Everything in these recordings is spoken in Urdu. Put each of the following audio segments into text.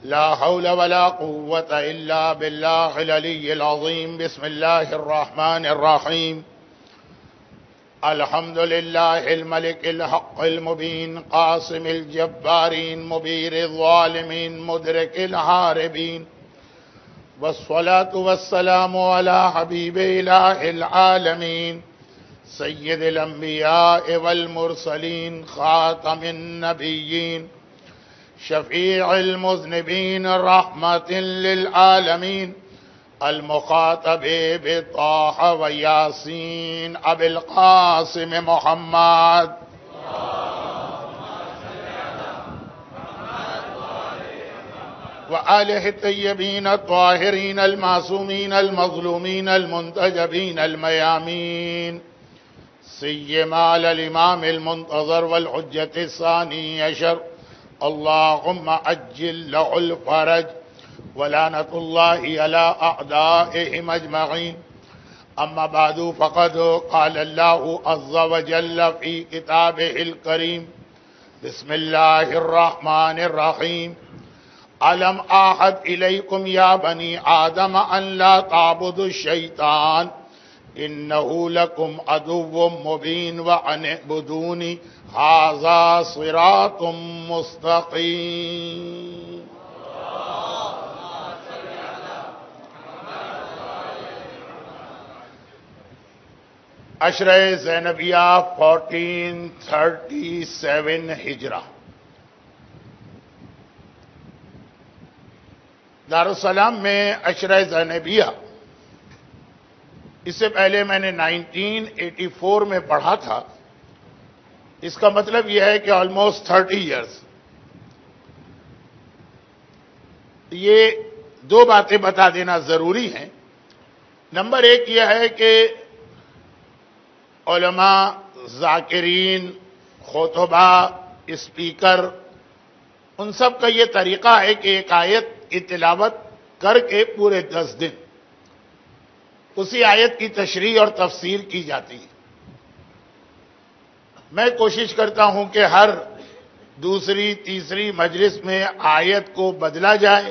لا حول ولا قوة إلا بالله العلي العظيم. بسم الله الرحمن الرحيم. الحمد لله الملك الحق المبين قاسم الجبارين مبير الظالمين مدرك الهاربين، والصلاة والسلام على حبيب إله العالمين سيد الأنبياء والمرسلين خاتم النبيين شفيع المذنبين رحمة للعالمين المخاطب بطه وياسين أبي القاسم محمد وآله الطيبين الطاهرين المعصومين المظلومين المنتجبين الميامين، سيما على الإمام المنتظر والحجة الثاني عشر اللهم عجل له الفرج ولعنة الله على أعدائهم أجمعين. أما بعد، فقد قال الله عز وجل في كتابه الكريم: بسم الله الرحمن الرحيم. ألم أعهد إليكم يا بني آدم أن لا تعبدوا الشيطان إنه لكم عدو مبين وأن اعبدوني هذا صراط مستقيم. عشرہ زینبیہ 1437 ہجرہ. دارالسلام میں عشرہ زینبیہ، اس سے پہلے میں نے 1984 میں پڑھا تھا. اس کا مطلب یہ ہے کہ آلموسٹ 30 ایئرز. یہ دو باتیں بتا دینا ضروری ہیں. نمبر ایک یہ ہے کہ علماء، ذاکرین، خطبہ، اسپیکر، ان سب کا یہ طریقہ ہے کہ ایک آیت کی تلاوت کر کے پورے 10 دن اسی آیت کی تشریح اور تفسیر کی جاتی ہے. میں کوشش کرتا ہوں کہ ہر دوسری تیسری مجلس میں آیت کو بدلا جائے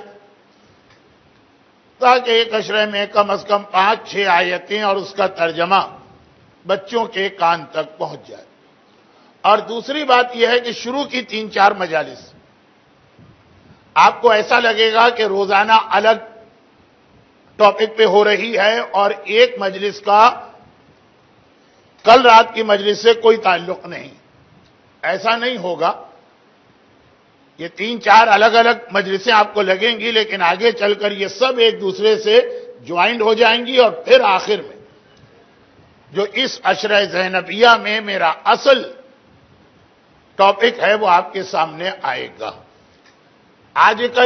تاکہ ایک عشرے میں کم از کم 5-6 آیتیں اور اس کا ترجمہ بچوں کے کان تک پہنچ جائے. اور دوسری بات یہ ہے کہ شروع کی 3-4 مجالس آپ کو ایسا لگے گا کہ روزانہ الگ ٹاپک پہ ہو رہی ہے اور ایک مجلس کا کل رات کی مجلس سے کوئی تعلق نہیں. ایسا نہیں ہوگا. یہ 3-4 الگ الگ مجلسیں آپ کو لگیں گی، لیکن آگے چل کر یہ سب ایک دوسرے سے جوائنٹ ہو جائیں گی اور پھر آخر میں جو اس عشرہ زینبیہ میں میرا اصل ٹاپک ہے وہ آپ کے سامنے آئے گا. آج کل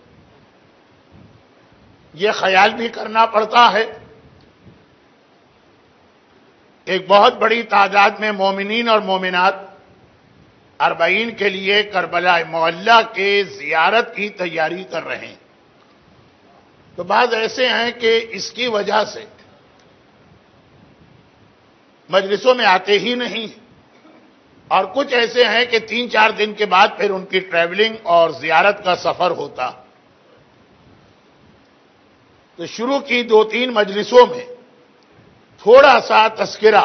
یہ خیال بھی کرنا پڑتا ہے، ایک بہت بڑی تعداد میں مومنین اور مومنات 40 کے لیے کربلا معلیٰ کے زیارت کی تیاری کر رہے ہیں. تو بعض ایسے ہیں کہ اس کی وجہ سے مجلسوں میں آتے ہی نہیں، اور کچھ ایسے ہیں کہ 3-4 دن کے بعد پھر ان کی ٹریولنگ اور زیارت کا سفر ہوتا. تو شروع کی 2-3 مجلسوں میں تھوڑا سا تذکرہ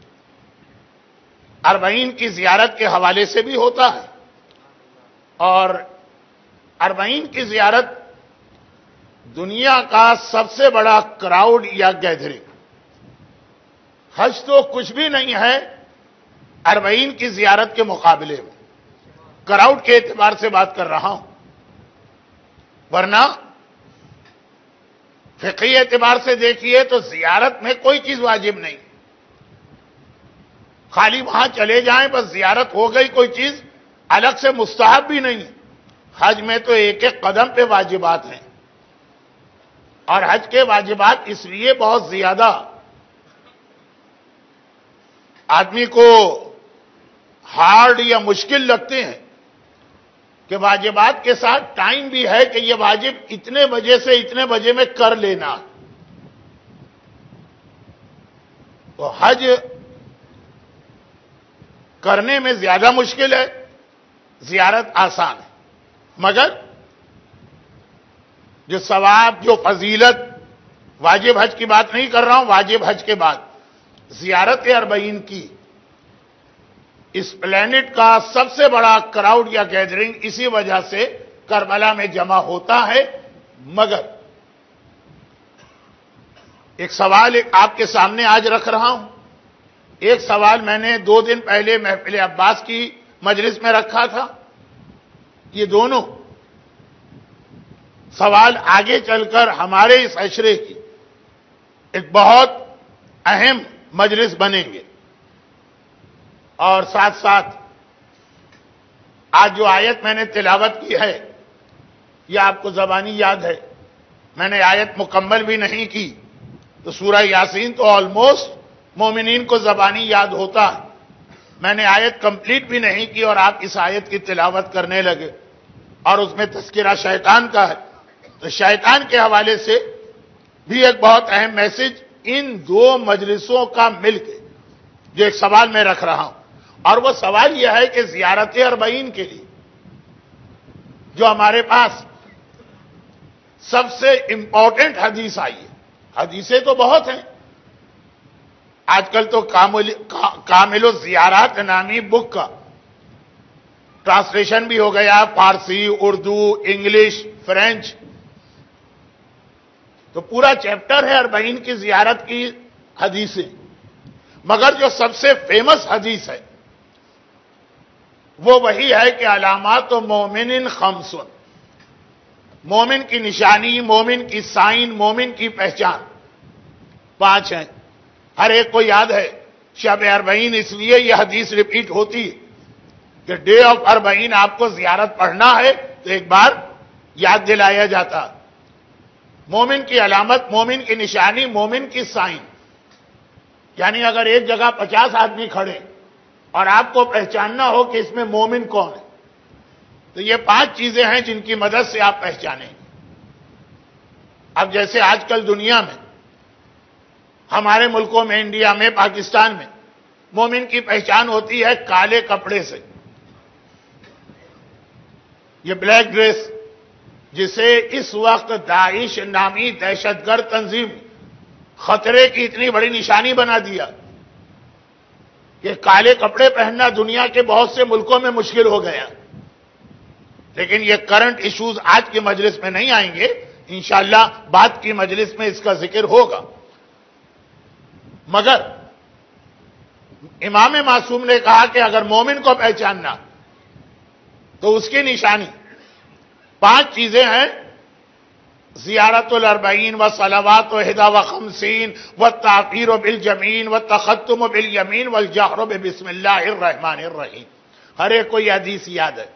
40 کی زیارت کے حوالے سے بھی ہوتا ہے، اور 40 کی زیارت دنیا کا سب سے بڑا کراؤڈ یا گیدرنگ. حج تو کچھ بھی نہیں ہے 40 کی زیارت کے مقابلے میں. کراؤڈ کے اعتبار سے بات کر رہا ہوں، ورنہ فقہی اعتبار سے دیکھیے تو زیارت میں کوئی چیز واجب نہیں. خالی وہاں چلے جائیں بس زیارت ہو گئی، کوئی چیز الگ سے مستحب بھی نہیں. حج میں تو ایک ایک قدم پہ واجبات ہیں، اور حج کے واجبات اس لیے بہت زیادہ آدمی کو ہارڈ یا مشکل لگتے ہیں کہ واجبات کے ساتھ ٹائم بھی ہے کہ یہ واجب اتنے بجے سے اتنے بجے میں کر لینا. تو حج کرنے میں زیادہ مشکل ہے، زیارت آسان ہے. مگر جو ثواب، جو فضیلت، واجب حج کی بات نہیں کر رہا ہوں، واجب حج کے بعد زیارت اربعین کی، اس پلانٹ کا سب سے بڑا کراؤڈ یا گیدرنگ اسی وجہ سے کربلا میں جمع ہوتا ہے۔ مگر ایک سوال آپ کے سامنے آج رکھ رہا ہوں۔ ایک سوال میں نے 2 دن پہلے محفل عباس کی مجلس میں رکھا تھا۔ یہ دونوں سوال آگے چل کر ہمارے اس عشرے کی ایک بہت اہم مجلس بنیں گے، اور ساتھ ساتھ آج جو آیت میں نے تلاوت کی ہے یہ آپ کو زبانی یاد ہے، میں نے آیت مکمل بھی نہیں کی، تو سورہ یاسین تو آلموسٹ مومنین کو زبانی یاد ہوتا ہے، میں نے آیت کمپلیٹ بھی نہیں کی اور آپ اس آیت کی تلاوت کرنے لگے، اور اس میں تذکرہ شیطان کا ہے، تو شیطان کے حوالے سے بھی ایک بہت اہم میسج ان 2 مجلسوں کا مل کے جو ایک سوال میں رکھ رہا ہوں، اور وہ سوال یہ ہے کہ زیارت اربعین کے لیے جو ہمارے پاس سب سے امپورٹنٹ حدیث آئی ہے، حدیثیں تو بہت ہیں، آج کل تو کامل الزیارات نامی بک کا ٹرانسلیشن بھی ہو گیا، فارسی، اردو، انگلش، فرینچ، تو پورا چیپٹر ہے اربعین کی زیارت کی حدیثیں، مگر جو سب سے فیمس حدیث ہے وہ وہی ہے کہ علامات و مومن خمسن، مومن کی نشانی، مومن کی سائن، مومن کی پہچان 5 ہیں، ہر ایک کو یاد ہے۔ شب اربعین اس لیے یہ حدیث ریپیٹ ہوتی ہے کہ ڈے آف اربعین آپ کو زیارت پڑھنا ہے تو ایک بار یاد دلایا جاتا، مومن کی علامت، مومن کی نشانی، مومن کی سائن، یعنی اگر ایک جگہ 50 آدمی کھڑے اور آپ کو پہچاننا ہو کہ اس میں مومن کون ہے، تو یہ 5 چیزیں ہیں جن کی مدد سے آپ پہچانیں گے۔ اب جیسے آج کل دنیا میں، ہمارے ملکوں میں، انڈیا میں، پاکستان میں، مومن کی پہچان ہوتی ہے کالے کپڑے سے، یہ بلیک ڈریس، جسے اس وقت داعش نامی دہشت گرد تنظیم خطرے کی اتنی بڑی نشانی بنا دیا کہ کالے کپڑے پہننا دنیا کے بہت سے ملکوں میں مشکل ہو گیا۔ لیکن یہ کرنٹ ایشوز آج کی مجلس میں نہیں آئیں گے، انشاءاللہ بعد کی مجلس میں اس کا ذکر ہوگا، مگر امام معصوم نے کہا کہ اگر مومن کو پہچاننا تو اس کی نشانی 5 چیزیں ہیں، زیارت الاربعین و صلوات و 51 و تعفیر بالجمین و تختم بالیمین والجہر بسم اللہ الرحمن الرحیم۔ ہر ایک کو یہ حدیث یاد ہے۔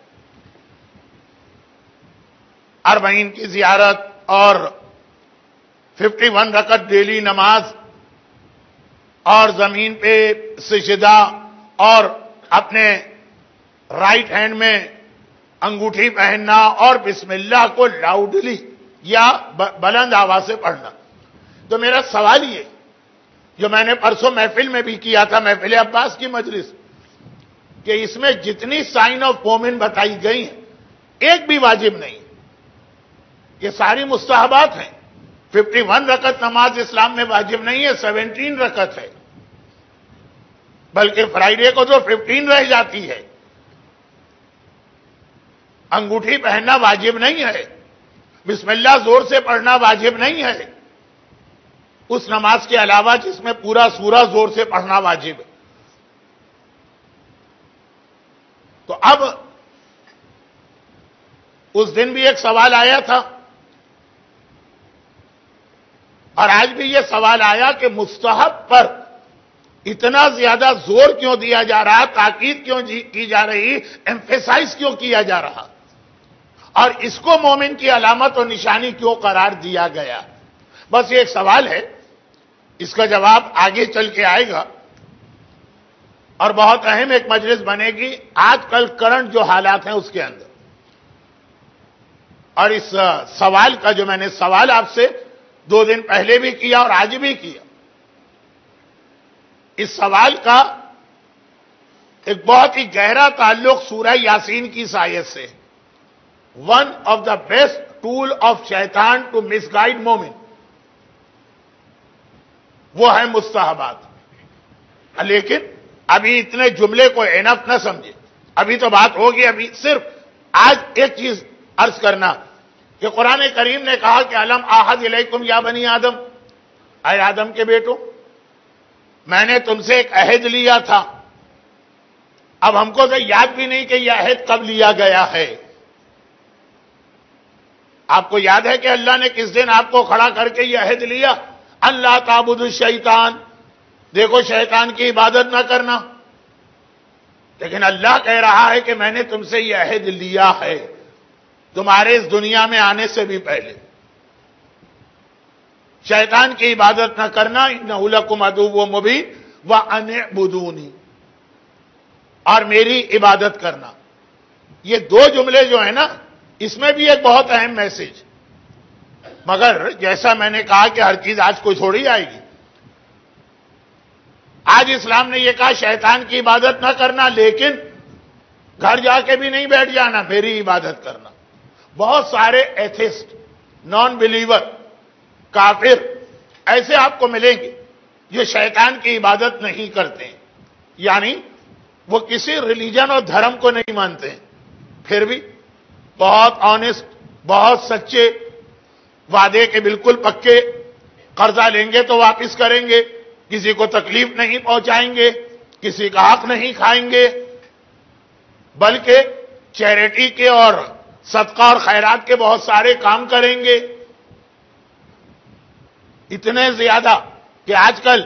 اربعین کی زیارت اور 51 رکعت ڈیلی نماز اور زمین پہ سجدہ اور اپنے رائٹ ہینڈ میں انگوٹھی پہننا اور بسم اللہ کو لاؤڈلی یا بلند آواز سے پڑھنا۔ تو میرا سوال یہ جو میں نے پرسوں محفل میں بھی کیا تھا، محفل عباس کی مجلس، کہ اس میں جتنی سائن آف مومن بتائی گئی ہیں ایک بھی واجب نہیں، یہ ساری مستحبات ہیں۔ 51 رکعت نماز اسلام میں واجب نہیں ہے، 17 رکعت ہے، بلکہ فرائیڈے کو تو 15 رہ جاتی ہے۔ انگوٹھی پہننا واجب نہیں ہے، بسم اللہ زور سے پڑھنا واجب نہیں ہے، اس نماز کے علاوہ جس میں پورا سورہ زور سے پڑھنا واجب ہے۔ تو اب اس دن بھی ایک سوال آیا تھا اور آج بھی یہ سوال آیا کہ مستحب پر اتنا زیادہ زور کیوں دیا جا رہا، تاکید کیوں کی جا رہی، ایمفیسائز کیوں کیا جا رہا، اور اس کو مومن کی علامت اور نشانی کیوں قرار دیا گیا؟ بس یہ ایک سوال ہے، اس کا جواب آگے چل کے آئے گا اور بہت اہم ایک مجلس بنے گی آج کل کرنٹ جو حالات ہیں اس کے اندر۔ اور اس سوال کا جو میں نے سوال آپ سے 2 دن پہلے بھی کیا اور آج بھی کیا، اس سوال کا ایک بہت ہی گہرا تعلق سورہ یاسین کی آیت سے، one of the best tool of شیطان ٹو مس گائڈ مومن، وہ ہے مستحبات. لیکن ابھی اتنے جملے کو انف نہ سمجھے، ابھی تو بات ہوگی. ابھی صرف آج ایک چیز عرض کرنا کہ قرآن کریم نے کہا کہ الم اعہد الیکم یا بنی آدم، اے آدم کے بیٹو، میں نے تم سے ایک عہد لیا تھا. اب ہم کو تو یاد بھی نہیں کہ یہ عہد کب لیا گیا ہے. آپ کو یاد ہے کہ اللہ نے کس دن آپ کو کھڑا کر کے یہ عہد لیا؟ اللہ تعبد الشیطان، دیکھو شیطان کی عبادت نہ کرنا. لیکن اللہ کہہ رہا ہے کہ میں نے تم سے یہ عہد لیا ہے تمہارے اس دنیا میں آنے سے بھی پہلے. شیطان کی عبادت نہ کرنا، انہ لکم عدو مبین وان اعبدونی، اور میری عبادت کرنا. یہ دو جملے جو ہیں نا، اس میں بھی ایک بہت اہم میسج. مگر جیسا میں نے کہا کہ ہر چیز آج کوئی چھوڑی جائے گی. آج اسلام نے یہ کہا شیطان کی عبادت نہ کرنا، لیکن گھر جا کے بھی نہیں بیٹھ جانا، میری عبادت کرنا. بہت سارے ایتھسٹ، نان بلیور، کافر ایسے آپ کو ملیں گے جو شیطان کی عبادت نہیں کرتے ہیں، یعنی وہ کسی ریلیجن اور دھرم کو نہیں مانتے ہیں، پھر بھی بہت آنےسٹ، بہت سچے، وعدے کے بالکل پکے، قرضہ لیں گے تو واپس کریں گے، کسی کو تکلیف نہیں پہنچائیں گے، کسی کا حق نہیں کھائیں گے، بلکہ چیریٹی کے اور صدقہ اور خیرات کے بہت سارے کام کریں گے. اتنے زیادہ کہ آج کل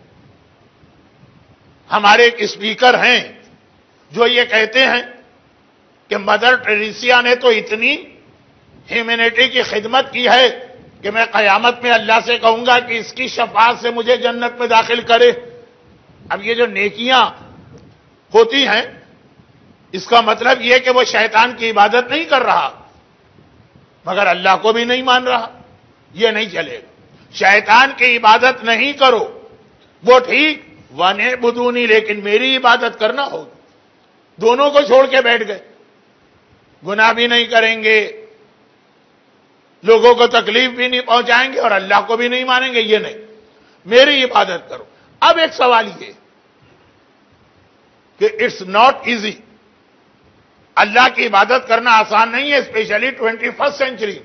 ہمارے ایک اسپیکر ہیں جو یہ کہتے ہیں کہ مدر ٹریسیا نے تو اتنی ہیومینٹی کی خدمت کی ہے کہ میں قیامت میں اللہ سے کہوں گا کہ اس کی شفاعت سے مجھے جنت میں داخل کرے. اب یہ جو نیکیاں ہوتی ہیں، اس کا مطلب یہ کہ وہ شیطان کی عبادت نہیں کر رہا مگر اللہ کو بھی نہیں مان رہا. یہ نہیں چلے گا. شیطان کی عبادت نہیں کرو، وہ ٹھیک، وَنِعْبُدُونِی، لیکن میری عبادت کرنا ہوگی. دونوں کو چھوڑ کے بیٹھ گئے. گناہ بھی نہیں کریں گے، لوگوں کو تکلیف بھی نہیں پہنچائیں گے، اور اللہ کو بھی نہیں مانیں گے. یہ نہیں، میری عبادت کرو. اب ایک سوال یہ کہ اٹس ناٹ ایزی. اللہ کی عبادت کرنا آسان نہیں ہے، اسپیشلی 21 سینچری.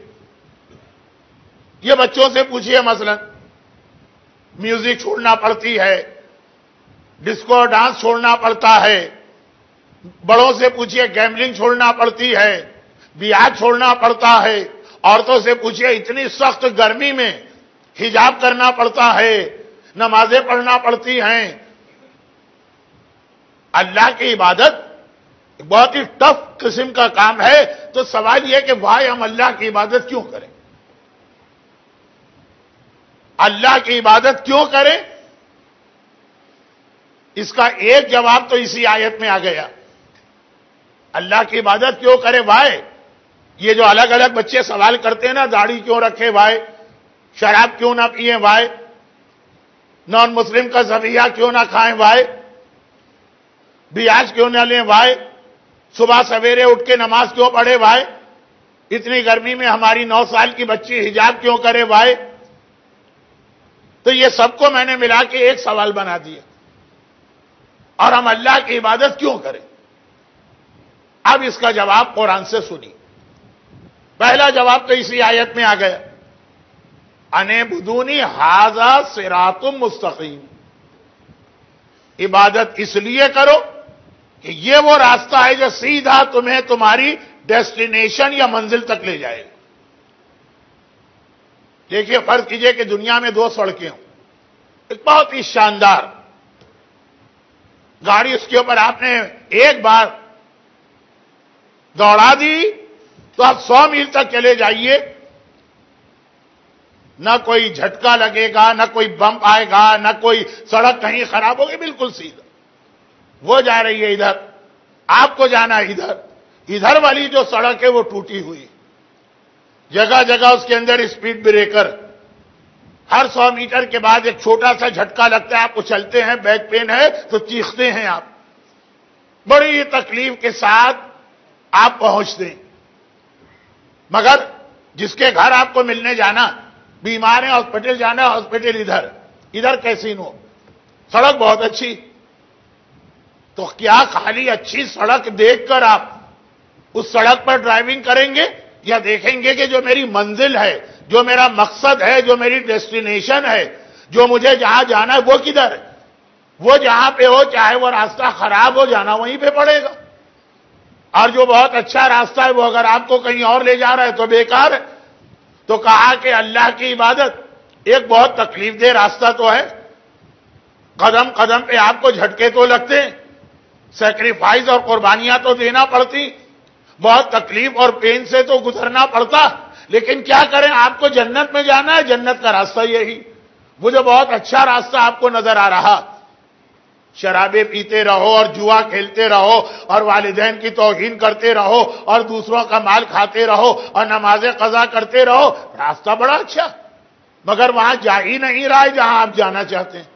یہ بچوں سے پوچھئے، مثلا میوزک چھوڑنا پڑتی ہے، ڈسکو ڈانس چھوڑنا پڑتا ہے. بڑوں سے پوچھئے، گیملنگ چھوڑنا پڑتی ہے، بیاج چھوڑنا پڑتا ہے. عورتوں سے پوچھئے، اتنی سخت گرمی میں حجاب کرنا پڑتا ہے، نمازیں پڑھنا پڑتی ہیں. اللہ کی عبادت بہت ہی ٹف قسم کا کام ہے. تو سوال یہ کہ بھائی ہم اللہ کی عبادت کیوں کریں؟ اللہ کی عبادت کیوں کریں؟ اس کا ایک جواب تو اسی آیت میں آ گیا. اللہ کی عبادت کیوں کرے بھائی؟ یہ جو الگ الگ بچے سوال کرتے ہیں نا، داڑھی کیوں رکھے بھائی، شراب کیوں نہ پیئیں بھائی، نان مسلم کا ذبیحہ کیوں نہ کھائیں بھائی، بیاج کیوں نہ لیں بھائی، صبح سویرے اٹھ کے نماز کیوں پڑھے بھائی، اتنی گرمی میں ہماری 9 سال کی بچی حجاب کیوں کرے بھائی. تو یہ سب کو میں نے ملا کے ایک سوال بنا دیا، اور ہم اللہ کی عبادت کیوں کریں؟ اب اس کا جواب قرآن سے سنی. پہلا جواب تو اسی آیت میں آ گیا، اَنِعْبُدُونِی ھَذَا صِرَاطٌ مُسْتَقِیمٌ. عبادت اس لیے کرو کہ یہ وہ راستہ ہے جو سیدھا تمہیں تمہاری ڈیسٹینیشن یا منزل تک لے جائے گا. دیکھیے، فرض کیجئے کہ دنیا میں 2 سڑکیں ہوں، ایک بہت ہی شاندار گاڑی، اس کے اوپر آپ نے ایک بار دوڑا دی تو آپ 100 میل تک چلے جائیے، نہ کوئی جھٹکا لگے گا، نہ کوئی بمپ آئے گا، نہ کوئی سڑک کہیں خراب ہوگی، بالکل سیدھا. وہ جا رہی ہے ادھر، آپ کو جانا ہے ادھر. ادھر والی جو سڑک ہے وہ ٹوٹی ہوئی، جگہ جگہ اس کے اندر اسپیڈ بریکر، ہر 100 میٹر کے بعد ایک چھوٹا سا جھٹکا لگتا ہے، آپ کو چلتے ہیں، بیک پین ہے تو چیختے ہیں آپ، بڑی تکلیف کے ساتھ آپ پہنچتے ہیں. مگر جس کے گھر آپ کو ملنے جانا، بیمار ہیں ہاسپٹل جانا، ہاسپٹل ادھر کیسینو، سڑک بہت اچھی، تو کیا خالی اچھی سڑک دیکھ کر آپ اس سڑک پر ڈرائیونگ کریں گے، یا دیکھیں گے کہ جو میری منزل ہے، جو میرا مقصد ہے، جو میری ڈیسٹینیشن ہے، جو مجھے جہاں جانا ہے وہ کدھر ہے؟ وہ جہاں پہ ہو، چاہے وہ راستہ خراب ہو، جانا وہیں پہ پڑے گا، اور جو بہت اچھا راستہ ہے وہ اگر آپ کو کہیں اور لے جا رہا ہے تو بیکار ہے۔ تو کہا کہ اللہ کی عبادت ایک بہت تکلیف دہ راستہ تو ہے، قدم قدم پہ آپ کو جھٹکے تو لگتے ہیں، سیکریفائز اور قربانیاں تو دینا پڑتی، بہت تکلیف اور پین سے تو گزرنا پڑتا، لیکن کیا کریں، آپ کو جنت میں جانا ہے، جنت کا راستہ یہی، وہ جو بہت اچھا راستہ آپ کو نظر آ رہا، شرابیں پیتے رہو اور جوا کھیلتے رہو اور والدین کی توہین کرتے رہو اور دوسروں کا مال کھاتے رہو اور نمازیں قضا کرتے رہو، راستہ بڑا اچھا، مگر وہاں جا ہی نہیں رہا ہے جہاں آپ جانا چاہتے ہیں۔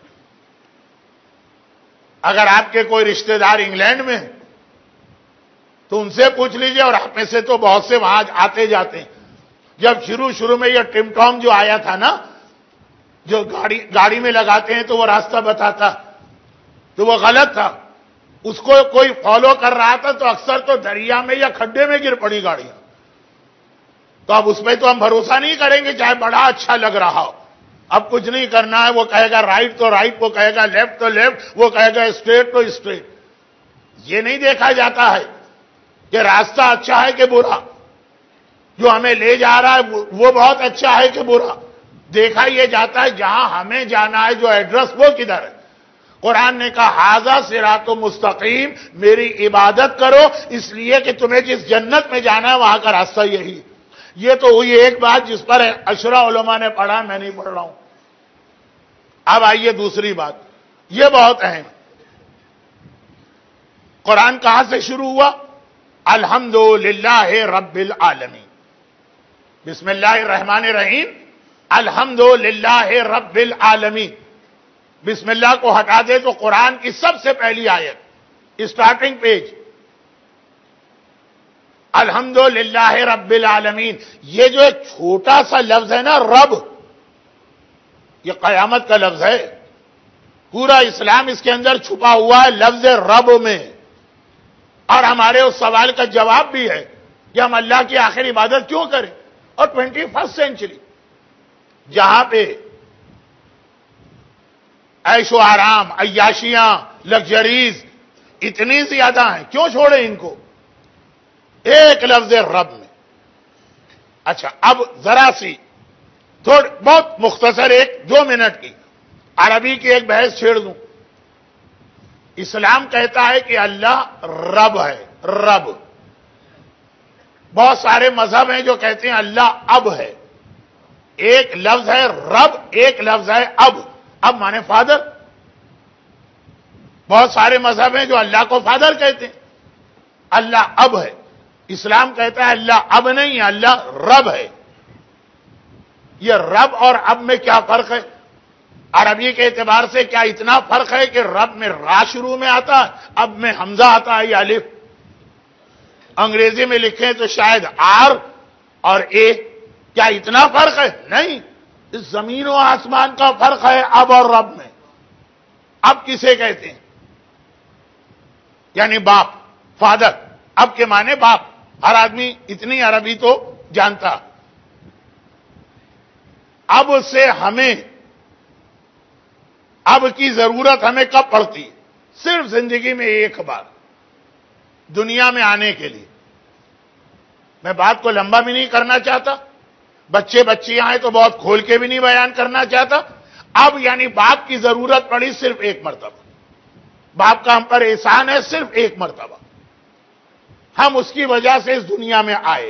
اگر آپ کے کوئی رشتہ دار انگلینڈ میں تو ان سے پوچھ لیجئے، اور آپ میں سے تو بہت سے وہاں آتے جاتے ہیں، جب شروع میں یہ ٹم ٹام جو آیا تھا نا، جو گاڑی میں لگاتے ہیں تو وہ راستہ بتاتا، تو وہ غلط تھا، اس کو کوئی فالو کر رہا تھا تو اکثر تو دریا میں یا کھڈے میں گر پڑی گاڑیاں، تو اب اس پہ تو ہم بھروسہ نہیں کریں گے چاہے بڑا اچھا لگ رہا ہو۔ اب کچھ نہیں کرنا ہے، وہ کہے گا رائٹ تو رائٹ، وہ کہے گا لیفٹ تو لیفٹ، وہ کہے گا اسٹریٹ تو اسٹریٹ۔ یہ نہیں دیکھا جاتا ہے کہ راستہ اچھا ہے کہ برا، جو ہمیں لے جا رہا ہے وہ بہت اچھا ہے کہ برا، دیکھا یہ جاتا ہے جہاں ہمیں جانا ہے، جو ایڈریس وہ کدھر ہے۔ قرآن نے کہا ھذا صراط مستقیم، میری عبادت کرو اس لیے کہ تمہیں جس جنت میں جانا ہے وہاں کا راستہ یہی۔ یہ تو ہوئی ایک بات جس پر عشرہ علماء نے پڑھا، میں نہیں پڑھ رہا ہوں۔ اب آئیے دوسری بات، یہ بہت اہم، قرآن کہاں سے شروع ہوا؟ الحمدللہ رب العالمین، بسم اللہ الرحمن الرحیم، الحمدللہ رب العالمین۔ بسم اللہ کو ہٹا دے تو قرآن کی سب سے پہلی آیت، اسٹارٹنگ پیج، الحمدللہ رب العالمین۔ یہ جو ایک چھوٹا سا لفظ ہے نا رب، یہ قیامت کا لفظ ہے، پورا اسلام اس کے اندر چھپا ہوا ہے لفظ رب میں، اور ہمارے اس سوال کا جواب بھی ہے کہ ہم اللہ کی آخر عبادت کیوں کریں؟ اور 21 سینچری جہاں پہ عیش و آرام، عیاشیاں، لگژریز اتنی زیادہ ہیں، کیوں چھوڑیں ان کو ایک لفظ رب میں؟ اچھا، اب ذرا سی بہت مختصر 1-2 منٹ کی عربی کی ایک بحث چھیڑ دوں۔ اسلام کہتا ہے کہ اللہ رب ہے، رب۔ بہت سارے مذہب ہیں جو کہتے ہیں اللہ اب ہے۔ ایک لفظ ہے رب، ایک لفظ ہے اب مانے فادر۔ بہت سارے مذہب ہیں جو اللہ کو فادر کہتے ہیں، اللہ اب ہے۔ اسلام کہتا ہے اللہ اب نہیں، اللہ رب ہے۔ یہ رب اور اب میں کیا فرق ہے؟ عربی کے اعتبار سے کیا اتنا فرق ہے کہ رب میں را شروع میں آتا ہے، اب میں حمزہ آتا ہے یا الف؟ انگریزی میں لکھیں تو شاید آر اور اے، کیا اتنا فرق ہے؟ نہیں، اس زمین و آسمان کا فرق ہے اب اور رب میں۔ اب کسے کہتے ہیں؟ یعنی باپ، فادر، اب کے معنی باپ۔ ہر آدمی اتنی عربی تو جانتا۔ اب سے ہمیں، اب کی ضرورت ہمیں کب پڑتی؟ صرف زندگی میں ایک بار، دنیا میں آنے کے لیے۔ میں بات کو لمبا بھی نہیں کرنا چاہتا، بچے بچیاں ہیں تو بہت کھول کے بھی نہیں بیان کرنا چاہتا۔ اب یعنی باپ کی ضرورت پڑی صرف ایک مرتبہ، باپ کا ہم پر احسان ہے صرف ایک مرتبہ، ہم اس کی وجہ سے اس دنیا میں آئے،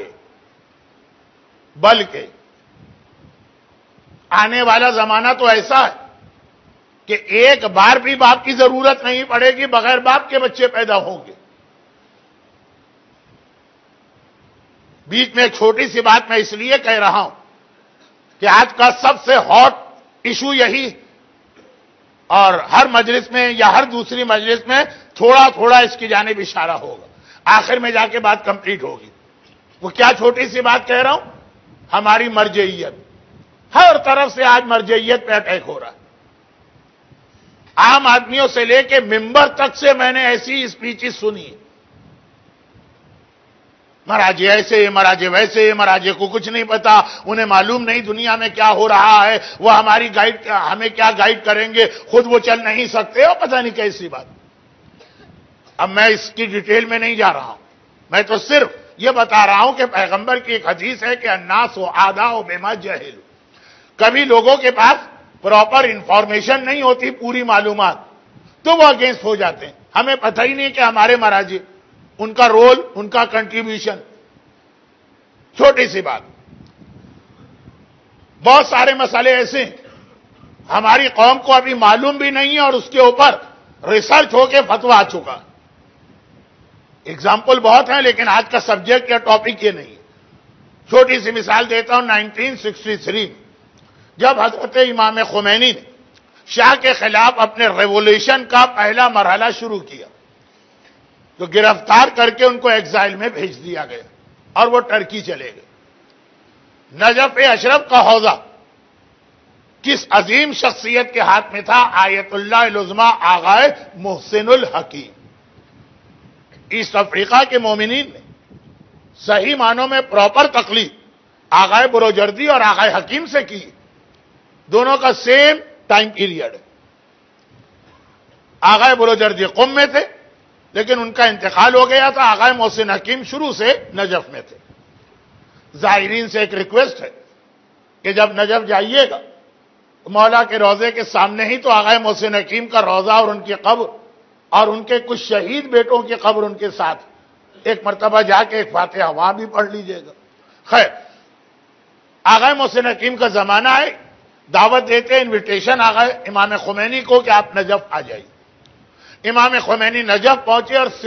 بلکہ آنے والا زمانہ تو ایسا ہے کہ ایک بار بھی باپ کی ضرورت نہیں پڑے گی، بغیر باپ کے بچے پیدا ہوں گے۔ بیچ میں ایک چھوٹی سی بات میں اس لیے کہہ رہا ہوں کہ آج کا سب سے ہاٹ ایشو یہی، اور ہر مجلس میں یا ہر دوسری مجلس میں تھوڑا تھوڑا اس کی جانب اشارہ ہوگا، آخر میں جا کے بات کمپلیٹ ہوگی۔ وہ کیا چھوٹی سی بات کہہ رہا ہوں؟ ہماری مرجعیت، ہر طرف سے آج مرجعیت پہ اٹیک ہو رہا ہے. عام آدمیوں سے لے کے ممبر تک سے میں نے ایسی اسپیچز سنی. مراجع ایسے، مراجع ویسے، مراجع کو کچھ نہیں پتا، انہیں معلوم نہیں دنیا میں کیا ہو رہا ہے، وہ ہمیں کیا گائیڈ کریں گے، خود وہ چل نہیں سکتے، اور پتہ نہیں کیسی بات. اب میں اس کی ڈیٹیل میں نہیں جا رہا ہوں، میں تو صرف یہ بتا رہا ہوں کہ پیغمبر کی ایک حدیث ہے کہ الناس اعداء بما جہلوا. کبھی لوگوں کے پاس پراپر انفارمیشن نہیں ہوتی، پوری معلومات، تو وہ اگینسٹ ہو جاتے ہیں. ہمیں پتہ ہی نہیں کہ ہمارے مراجع، ان کا رول، ان کا کنٹریبیوشن. چھوٹی سی بات، بہت سارے مسئلے ایسے ہیں ہماری قوم کو ابھی معلوم بھی نہیں ہے اور اس کے اوپر ریسرچ ہو کے فتویٰ آ چکا. اگزامپل بہت ہیں لیکن آج کا سبجیکٹ یا ٹاپک یہ نہیں ہے. چھوٹی سی مثال دیتا ہوں. 1963 جب حضرت امام خمینی نے شاہ کے خلاف اپنے ریولیوشن کا پہلا مرحلہ شروع کیا تو گرفتار کر کے ان کو ایگزائل میں بھیج دیا گیا اور وہ ٹرکی چلے گئے. نجف اشرف کا حوضہ کس عظیم شخصیت کے ہاتھ میں تھا؟ آیت اللہ العظمیٰ آغائے محسن الحکیم. ایسٹ افریقہ کے مومنین نے صحیح معنوں میں پراپر تقلید آغائے بروجردی اور آغائے حکیم سے کی. دونوں کا سیم ٹائم پیریڈ ہے. آغائے بروجردی قم میں تھے لیکن ان کا انتقال ہو گیا تھا. آغائے محسن حکیم شروع سے نجف میں تھے. زائرین سے ایک ریکویسٹ ہے کہ جب نجف جائیے گا مولا کے روضے کے سامنے ہی تو آغائے محسن حکیم کا روضہ اور ان کی قبر اور ان کے کچھ شہید بیٹوں کی قبر ان کے ساتھ، ایک مرتبہ جا کے ایک فاتحہ وہاں بھی پڑھ لیجئے گا. خیر، آغائے محسن حکیم کا زمانہ ہے، دعوت دیتے انویٹیشن آغائے امام خمینی کو کہ آپ نجف آ جائیے. امام خمینی نجف پہنچے اور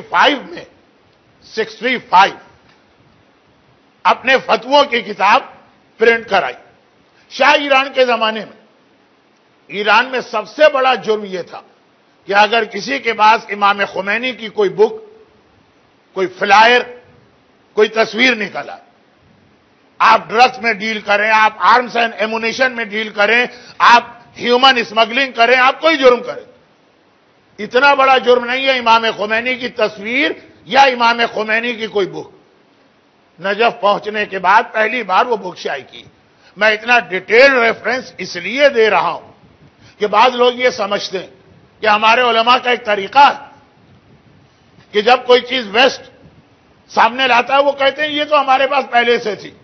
65 اپنے فتووں کی کتاب پرنٹ کرائی. شاہ ایران کے زمانے میں ایران میں سب سے بڑا جرم یہ تھا کہ اگر کسی کے پاس امام خمینی کی کوئی بک، کوئی فلائر، کوئی تصویر نکلا، آپ ڈرگس میں ڈیل کریں، آپ آرمز اینڈ ایمونیشن میں ڈیل کریں، آپ ہیومن اسمگلنگ کریں، آپ کوئی جرم کریں، اتنا بڑا جرم نہیں ہے امام خمینی کی تصویر یا امام خمینی کی کوئی بک. نجف پہنچنے کے بعد پہلی بار وہ بک شائع کی. میں اتنا ڈیٹیل ریفرنس اس لیے دے رہا ہوں کہ بعض لوگ یہ سمجھتے ہیں کہ ہمارے علماء کا ایک طریقہ ہے کہ جب کوئی چیز ویسٹ سامنے لاتا ہے وہ کہتے ہیں یہ تو ہمارے پاس پہلے سے تھی.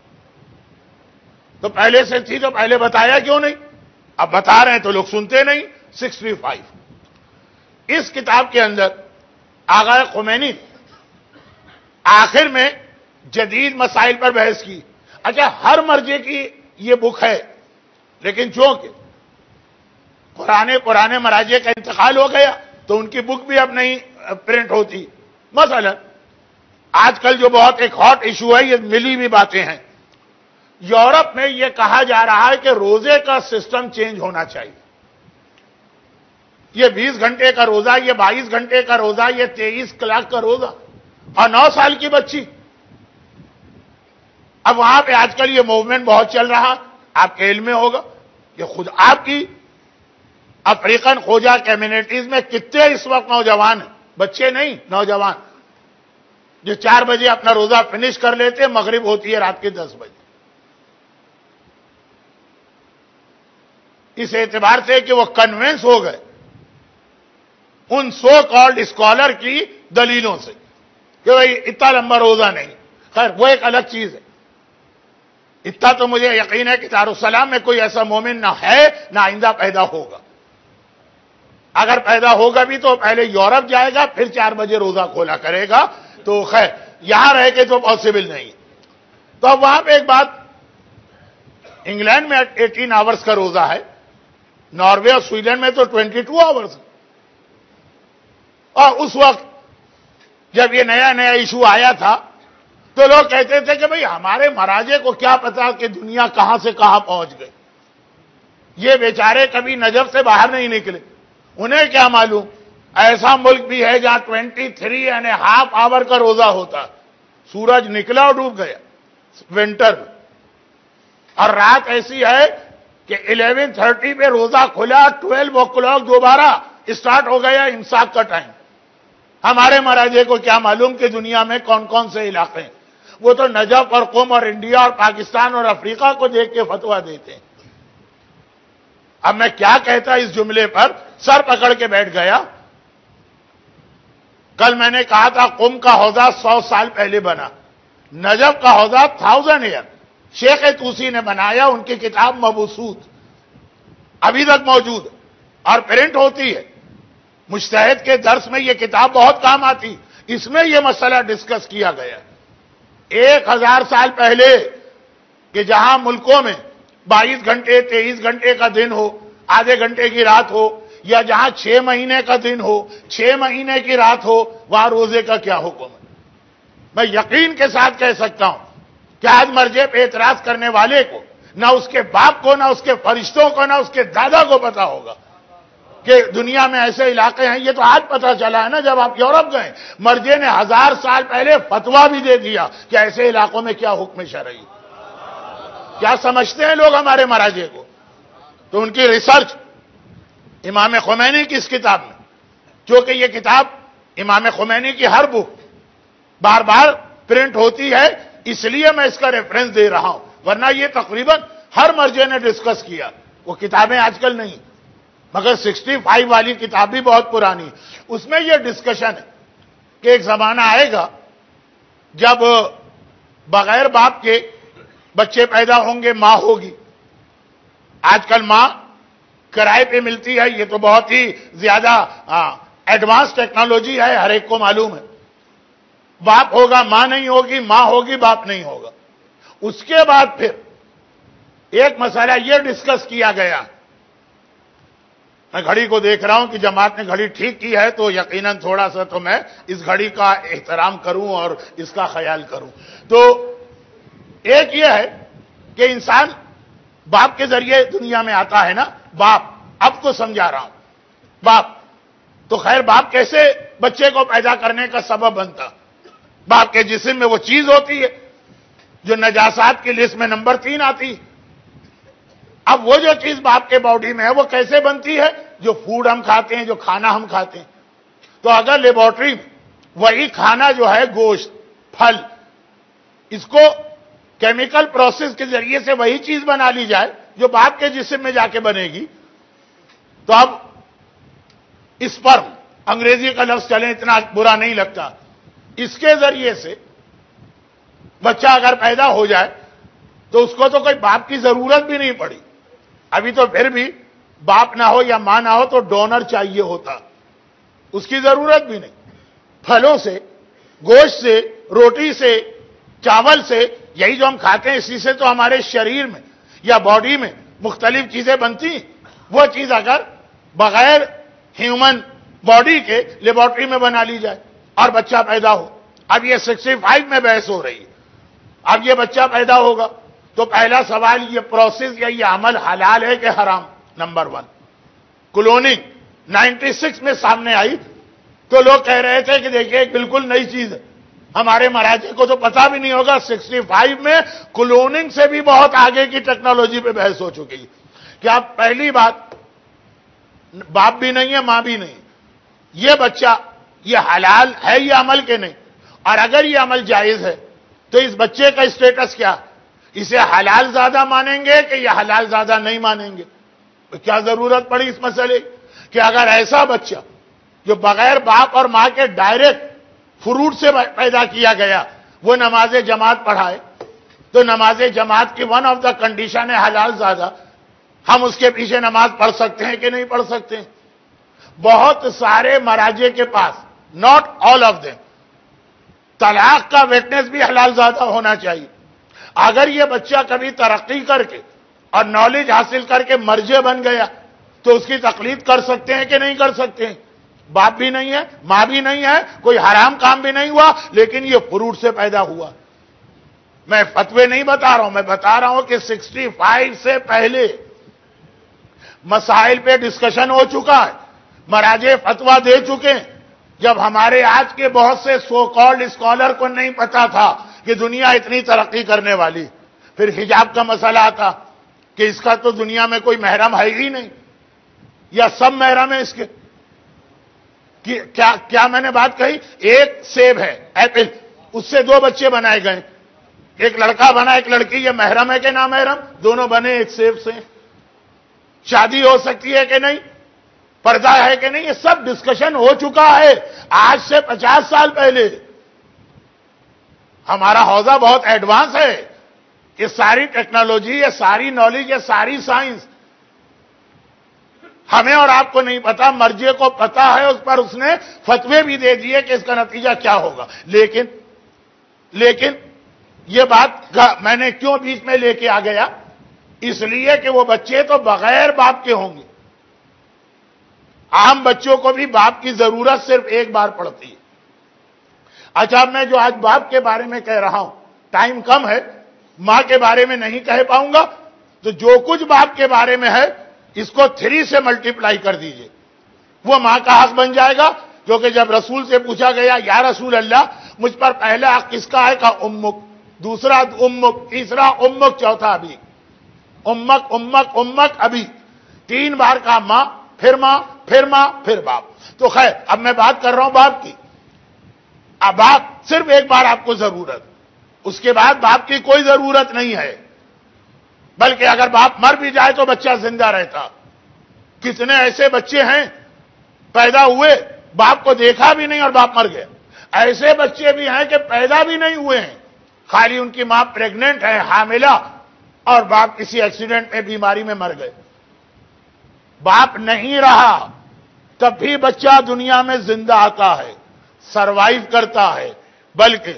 تو پہلے سے تھی تو پہلے بتایا کیوں نہیں؟ اب بتا رہے ہیں تو لوگ سنتے نہیں. 65 اس کتاب کے اندر آغائے خمینی آخر میں جدید مسائل پر بحث کی. اچھا، ہر مرجع کی یہ بک ہے لیکن چونکہ پرانے مراجع کا انتقال ہو گیا تو ان کی بک بھی اب نہیں پرنٹ ہوتی. مثلا آج کل جو بہت ایک ہاٹ ایشو ہے، یہ ملی بھی باتیں ہیں، یورپ میں یہ کہا جا رہا ہے کہ روزے کا سسٹم چینج ہونا چاہیے. یہ 20 گھنٹے کا روزہ، یہ 22 گھنٹے کا روزہ، یہ 23 کلاک کا روزہ اور 9 سال کی بچی. اب وہاں پہ آج کل یہ موومنٹ بہت چل رہا، آپ کے علم میں ہوگا کہ خود آپ کی افریقن خوجہ کمیونٹیز میں کتنے اس وقت نوجوان ہیں، بچے نہیں نوجوان، جو 4 بجے اپنا روزہ فنش کر لیتے، مغرب ہوتی ہے رات کے 10 بجے. اس اعتبار سے کہ وہ کنونس ہو گئے ان سو کالڈ اسکالر کی دلیلوں سے کہ بھائی اتنا لمبا روزہ نہیں. خیر وہ ایک الگ چیز ہے. اتنا تو مجھے یقین ہے کہ دارالسلام میں کوئی ایسا مومن نہ ہے نہ آئندہ پیدا ہوگا. اگر پیدا ہوگا بھی تو پہلے یورپ جائے گا پھر 4 بجے روزہ کھولا کرے گا. تو خیر یہاں رہ کے تو پاسبل نہیں. تو اب وہاں پہ ایک بات، انگلینڈ میں 18 آورز کا روزہ ہے، ناروے اور سویڈن میں تو 22 آورز. اور اس وقت جب یہ نیا ایشو آیا تھا تو لوگ کہتے تھے کہ بھئی ہمارے مراجع کو کیا پتا کہ دنیا کہاں سے کہاں پہنچ گئی، یہ بیچارے کبھی نجف سے باہر نہیں نکلے، انہیں کیا معلوم ایسا ملک بھی ہے جہاں 23.5 آور کا روزہ ہوتا، سورج نکلا اور ڈوب گیا ونٹر میں. اور رات ایسی ہے کہ 11:30 پہ روزہ کھلا، 12 o'clock دوبارہ اسٹارٹ ہو گیا امساک کا ٹائم. ہمارے مہاراجے کو کیا معلوم کہ دنیا میں کون کون سے علاقے ہیں. وہ تو نجف اور قم اور انڈیا اور پاکستان اور افریقہ کو دیکھ کے فتوا دیتے ہیں. اب میں کیا کہتا اس جملے پر، سر پکڑ کے بیٹھ گیا. کل میں نے کہا تھا قم کا حوضہ 100 سال پہلے بنا، نجف کا حوضہ 1000 ایئر شیخ توسی نے بنایا. ان کی کتاب مبسوط ابھی تک موجود اور پرنٹ ہوتی ہے. مجتہد کے درس میں یہ کتاب بہت کام آتی. اس میں یہ مسئلہ ڈسکس کیا گیا 1000 سال پہلے کہ جہاں ملکوں میں 22 گھنٹے 23 گھنٹے کا دن ہو، آدھے گھنٹے کی رات ہو، یا جہاں 6 مہینے کا دن ہو 6 مہینے کی رات ہو، وہاں روزے کا کیا حکم ہے. میں یقین کے ساتھ کہہ سکتا ہوں کہ آج مرجے پہ اعتراض کرنے والے کو نہ اس کے باپ کو، نہ اس کے فرشتوں کو، نہ اس کے دادا کو پتا ہوگا کہ دنیا میں ایسے علاقے ہیں. یہ تو آج پتا چلا ہے نا جب آپ یورپ گئے. مرجے نے 1000 سال پہلے فتوا بھی دے دیا کہ ایسے علاقوں میں کیا حکم شرعی. کیا سمجھتے ہیں لوگ ہمارے مہاراجے کو؟ تو ان کی ریسرچ امام خمینی کی اس کتاب میں، چونکہ یہ کتاب امام خمینی کی ہر بک بار بار پرنٹ ہوتی ہے، اس لیے میں اس کا ریفرنس دے رہا ہوں، ورنہ یہ تقریباً ہر مرجے نے ڈسکس کیا. وہ کتابیں آج کل نہیں، مگر 65 والی کتاب بھی بہت پرانی. اس میں یہ ڈسکشن ہے کہ ایک زمانہ آئے گا جب بغیر باپ کے بچے پیدا ہوں گے، ماں ہوگی. آج کل ماں کرائے پہ ملتی ہے، یہ تو بہت ہی زیادہ ایڈوانس ٹیکنالوجی ہے، ہر ایک کو معلوم ہے. باپ ہوگا، ماں نہیں ہوگی، ماں ہوگی، باپ نہیں ہوگا. اس کے بعد پھر ایک مسئلہ یہ ڈسکس کیا گیا. میں گھڑی کو دیکھ رہا ہوں کہ جماعت نے گھڑی ٹھیک کی ہے تو یقیناً تھوڑا سا تو میں اس گھڑی کا احترام کروں اور اس کا خیال کروں. تو ایک یہ ہے کہ انسان باپ کے ذریعے دنیا میں آتا ہے نا. باپ، اب کو سمجھا رہا ہوں. باپ تو خیر باپ کیسے بچے کو پیدا کرنے کا سبب بنتا؟ باپ کے جسم میں وہ چیز ہوتی ہے جو نجاسات کی لسٹ میں نمبر 3 آتی. اب وہ جو چیز باپ کے باڈی میں ہے وہ کیسے بنتی ہے؟ جو فوڈ ہم کھاتے ہیں، جو کھانا ہم کھاتے ہیں. تو اگر لیبارٹری میں وہی کھانا جو ہے گوشت، پھل، اس کو کیمیکل پروسیس کے ذریعے سے وہی چیز بنا لی جائے جو باپ کے جسم میں جا کے بنے گی، تو اب اسپرم، انگریزی کا لفظ چلے اتنا برا نہیں لگتا، اس کے ذریعے سے بچہ اگر پیدا ہو جائے تو اس کو تو کوئی باپ کی ضرورت بھی نہیں پڑی. ابھی تو پھر بھی باپ نہ ہو یا ماں نہ ہو تو ڈونر چاہیے ہوتا، اس کی ضرورت بھی نہیں. پھلوں سے، گوشت سے، روٹی سے، چاول سے، یہی جو ہم کھاتے ہیں اسی سے تو ہمارے شریر میں یا باڈی میں مختلف چیزیں بنتی. وہ چیز اگر بغیر ہیومن باڈی کے لیبارٹری میں بنا لی جائے اور بچہ پیدا ہو. اب یہ 65 میں بحث ہو رہی ہے. اب یہ بچہ پیدا ہوگا تو پہلا سوال یہ پروسیس یا یہ عمل حلال ہے کہ حرام؟ نمبر 1. کلوننگ 96 میں سامنے آئی تو لوگ کہہ رہے تھے کہ دیکھیے ایک بالکل نئی چیز ہے، ہمارے مہاراجے کو تو پتا بھی نہیں ہوگا. 65 میں کلوننگ سے بھی بہت آگے کی ٹیکنالوجی پہ بحث ہو چکی ہے کہ اب پہلی بات باپ بھی نہیں ہے، ماں بھی نہیں، یہ بچہ یہ حلال ہے یہ عمل کے نہیں؟ اور اگر یہ عمل جائز ہے تو اس بچے کا اسٹیٹس کیا؟ اسے حلال زیادہ مانیں گے کہ یہ حلال زیادہ نہیں مانیں گے؟ کیا ضرورت پڑی اس مسئلے کہ اگر ایسا بچہ جو بغیر باپ اور ماں کے ڈائریکٹ فروٹ سے پیدا کیا گیا وہ نماز جماعت پڑھائے تو نماز جماعت کی ون آف دا کنڈیشن ہے حلال زیادہ. ہم اس کے پیچھے نماز پڑھ سکتے ہیں کہ نہیں پڑھ سکتے؟ بہت سارے مراجے کے پاس، ناٹ آل آف دیم، طلاق کا وٹنس بھی حلال زیادہ ہونا چاہیے. اگر یہ بچہ کبھی ترقی کر کے اور نالج حاصل کر کے مرجع بن گیا تو اس کی تقلید کر سکتے ہیں کہ نہیں کر سکتے ہیں؟ باپ بھی نہیں ہے، ماں بھی نہیں ہے، کوئی حرام کام بھی نہیں ہوا، لیکن یہ فروٹ سے پیدا ہوا. میں فتوے نہیں بتا رہا ہوں، میں بتا رہا ہوں کہ 65 سے پہلے مسائل پہ ڈسکشن ہو چکا ہے، مراجع فتوا دے چکے ہیں. جب ہمارے آج کے بہت سے سو کالڈ اسکالر کو نہیں پتا تھا کہ دنیا اتنی ترقی کرنے والی، پھر حجاب کا مسئلہ آتا کہ اس کا تو دنیا میں کوئی محرم ہے ہی نہیں، یا سب محرم ہے اس کے. کیا میں نے بات کہی؟ ایک سیب ہے ایپل، اس سے 2 بچے بنائے گئے، ایک لڑکا بنا ایک لڑکی، یہ محرم ہے کہ نامحرم؟ دونوں بنے ایک سیب سے. شادی ہو سکتی ہے کہ نہیں؟ پردہ ہے کہ نہیں؟ یہ سب ڈسکشن ہو چکا ہے آج سے 50 سال پہلے. ہمارا حوزہ بہت ایڈوانس ہے. یہ ساری ٹیکنالوجی، یہ ساری نالج، یہ ساری سائنس ہمیں اور آپ کو نہیں پتا، مرجع کو پتا ہے، اس پر اس نے فتوے بھی دے دیے کہ اس کا نتیجہ کیا ہوگا. لیکن یہ بات میں نے کیوں بیچ میں لے کے آ گیا؟ اس لیے کہ وہ بچے تو بغیر باپ کے ہوں گے. عام بچوں کو بھی باپ کی ضرورت صرف ایک بار پڑتی ہے. اچھا، میں جو آج باپ کے بارے میں کہہ رہا ہوں، ٹائم کم ہے، ماں کے بارے میں نہیں کہہ پاؤں گا، تو جو کچھ باپ کے بارے میں ہے اس کو 3 سے ملٹیپلائی کر دیجئے، وہ ماں کا حق بن جائے گا. کیونکہ جب رسول سے پوچھا گیا یا رسول اللہ مجھ پر پہلا حق کس کا ہے؟ کہا امک، دوسرا امک، تیسرا امک، چوتھا ابھی. امک امک امک ابھی 3 بار کہا ماں، پھر ماں، پھر ماں، پھر باپ. تو خیر، اب میں بات کر رہا ہوں باپ کی. اب باپ صرف ایک بار آپ کو ضرورت، اس کے بعد باپ کی کوئی ضرورت نہیں ہے. بلکہ اگر باپ مر بھی جائے تو بچہ زندہ رہتا. کتنے ایسے بچے ہیں پیدا ہوئے باپ کو دیکھا بھی نہیں اور باپ مر گیا. ایسے بچے بھی ہیں کہ پیدا بھی نہیں ہوئے ہیں، خالی ان کی ماں پریگننٹ ہے، حاملہ، اور باپ کسی ایکسیڈنٹ میں، بیماری میں مر گئے. باپ نہیں رہا تب بھی بچہ دنیا میں زندہ آتا ہے، سروائیو کرتا ہے. بلکہ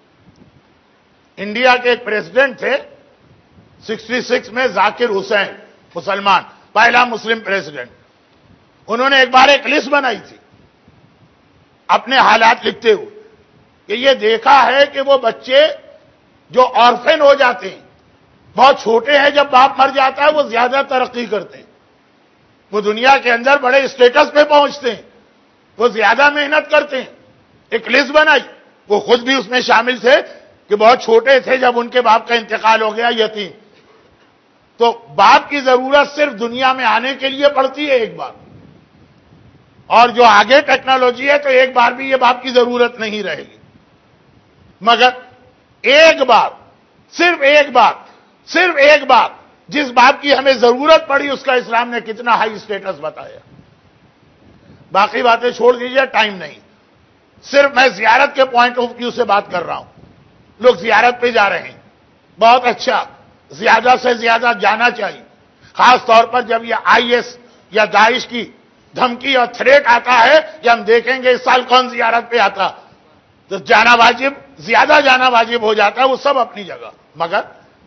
انڈیا کے ایک پریزیڈنٹ تھے 66 میں، ذاکر حسین، مسلمان، پہلا مسلم پریزیڈنٹ. انہوں نے ایک بار ایک لسٹ بنائی تھی اپنے حالات لکھتے ہوئے کہ یہ دیکھا ہے کہ وہ بچے جو آرفن ہو جاتے ہیں، بہت چھوٹے ہیں، جب باپ مر جاتا ہے وہ زیادہ ترقی کرتے ہیں، وہ دنیا کے اندر بڑے اسٹیٹس پہ پہنچتے ہیں، وہ زیادہ محنت کرتے ہیں. ایک لسٹ بنائی، وہ خود بھی اس میں شامل تھے کہ بہت چھوٹے تھے جب ان کے باپ کا انتقال ہو گیا، یتیم. تو باپ کی ضرورت صرف دنیا میں آنے کے لیے پڑتی ہے ایک بار، اور جو آگے ٹیکنالوجی ہے تو ایک بار بھی یہ باپ کی ضرورت نہیں رہے گی. مگر ایک بار، صرف ایک بار جس باپ کی ہمیں ضرورت پڑی، اس کا اسلام نے کتنا ہائی اسٹیٹس بتایا. باقی باتیں چھوڑ دیجیے، ٹائم نہیں. صرف میں زیارت کے پوائنٹ آف ویو سے بات کر رہا ہوں. لوگ زیارت پہ جا رہے ہیں، بہت اچھا، زیادہ سے زیادہ جانا چاہیے. خاص طور پر جب یہ IS یا داعش کی دھمکی اور تھریٹ آتا ہے کہ ہم دیکھیں گے اس سال کون زیارت پہ آتا، تو جانا واجب، زیادہ جانا واجب ہو جاتا ہے. وہ سب اپنی جگہ، مگر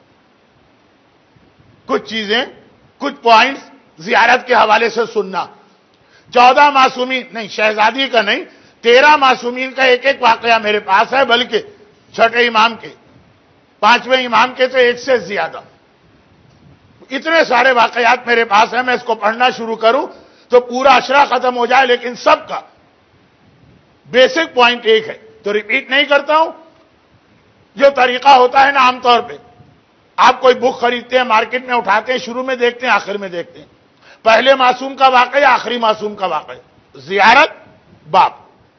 کچھ چیزیں، کچھ پوائنٹس زیارت کے حوالے سے سننا. 14 معصومین نہیں، شہزادی کا نہیں، 13 معصومین کا ایک ایک واقعہ میرے پاس ہے، بلکہ چھٹے امام کے، 5ویں امام کے تو ایک سے زیادہ. اتنے سارے واقعات میرے پاس ہیں، میں اس کو پڑھنا شروع کروں تو پورا اشرا ختم ہو جائے. لیکن سب کا بیسک پوائنٹ ایک ہے، تو ریپیٹ نہیں کرتا ہوں. جو طریقہ ہوتا ہے نا، عام طور پہ آپ کوئی بک خریدتے ہیں، مارکیٹ میں اٹھاتے ہیں، شروع میں دیکھتے ہیں، آخر میں دیکھتے ہیں، پہلے معصوم کا واقعہ، آخری معصوم کا واقعہ. زیارت باپ،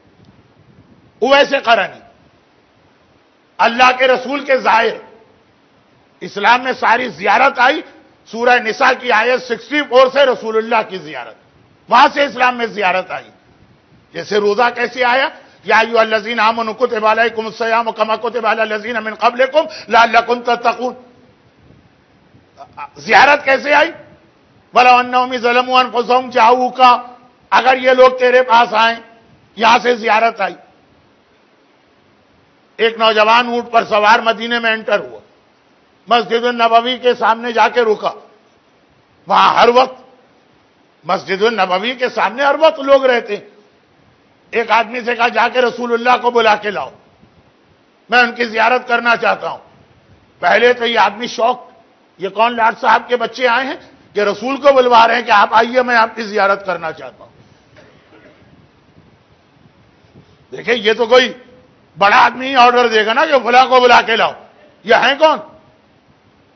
ویسے قرنی، اللہ کے رسول کے ظاہر. اسلام میں ساری زیارت آئی، سورہ نساء کی آیت 64 سے رسول اللہ کی زیارت، وہاں سے اسلام میں زیارت آئی. جیسے روزہ کیسے آیا، یا ایھا الذین آمنوا کتب علیکم الصیام کما کتب علی الذین من قبلکم لعلکم تتقون. زیارت کیسے آئی، وَلَوْ أَنَّهُمْ ظَلَمُوا أَنفُسَهُمْ جَاءُوكَ، اگر یہ لوگ تیرے پاس آئیں. یہاں سے زیارت آئی. ایک نوجوان اونٹ پر سوار مدینے میں انٹر ہوا، مسجد النبوی کے سامنے جا کے رکا. وہاں ہر وقت مسجد النبوی کے سامنے ہر وقت لوگ رہتے ہیں. ایک آدمی سے کہا جا کے رسول اللہ کو بلا کے لاؤ، میں ان کی زیارت کرنا چاہتا ہوں. پہلے تو یہ آدمی شوق، یہ کون لاٹ صاحب کے بچے آئے ہیں کہ رسول کو بلوا رہے ہیں کہ آپ آئیے، میں آپ کی زیارت کرنا چاہتا ہوں. دیکھیں، یہ تو کوئی بڑا آدمی ہی آرڈر دے گا نا کہ فلاں کو بلا کے لاؤ. یہ ہیں کون؟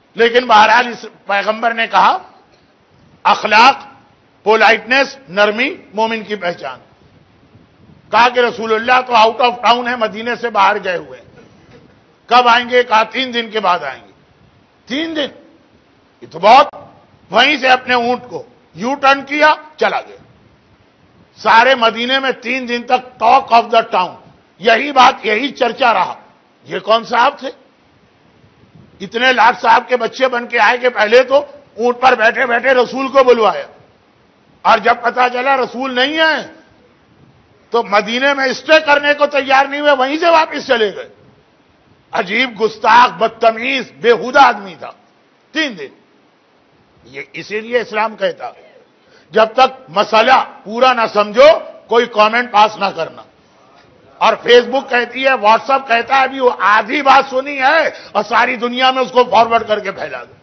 لیکن بہرحال اس پیغمبر نے کہا اخلاق، پولائٹنس، نرمی مومن کی پہچان. کہا کہ رسول اللہ تو آؤٹ آف ٹاؤن ہے، مدینے سے باہر گئے ہوئے ہیں. کب آئیں گے؟ کہا 3 دن کے بعد آئیں گے. 3 دن؟ یہ تو بہت. وہیں سے اپنے اونٹ کو یو ٹرن کیا، چلا گیا. سارے مدینے میں 3 دن تک ٹاک آف دا ٹاؤن، یہی بات، یہی چرچا رہا. یہ کون صاحب تھے؟ اتنے لاکھ صاحب کے بچے بن کے آئے کہ پہلے تو اونٹ پر بیٹھے بیٹھے رسول کو بلوایا، اور جب پتا چلا رسول نہیں ہے تو مدینے میں اسٹے کرنے کو تیار نہیں ہوئے، وہیں سے واپس چلے گئے. عجیب، گستاخ، بدتمیز، بےہودہ آدمی تھا. 3 دن. یہ اسی لیے اسلام کہتا جب تک مسئلہ پورا نہ سمجھو کوئی کامنٹ پاس نہ کرنا. اور فیس بک کہتی ہے، واٹس ایپ کہتا ہے ابھی وہ آدھی بات سنی ہے اور ساری دنیا میں اس کو فارورڈ کر کے پھیلا دو.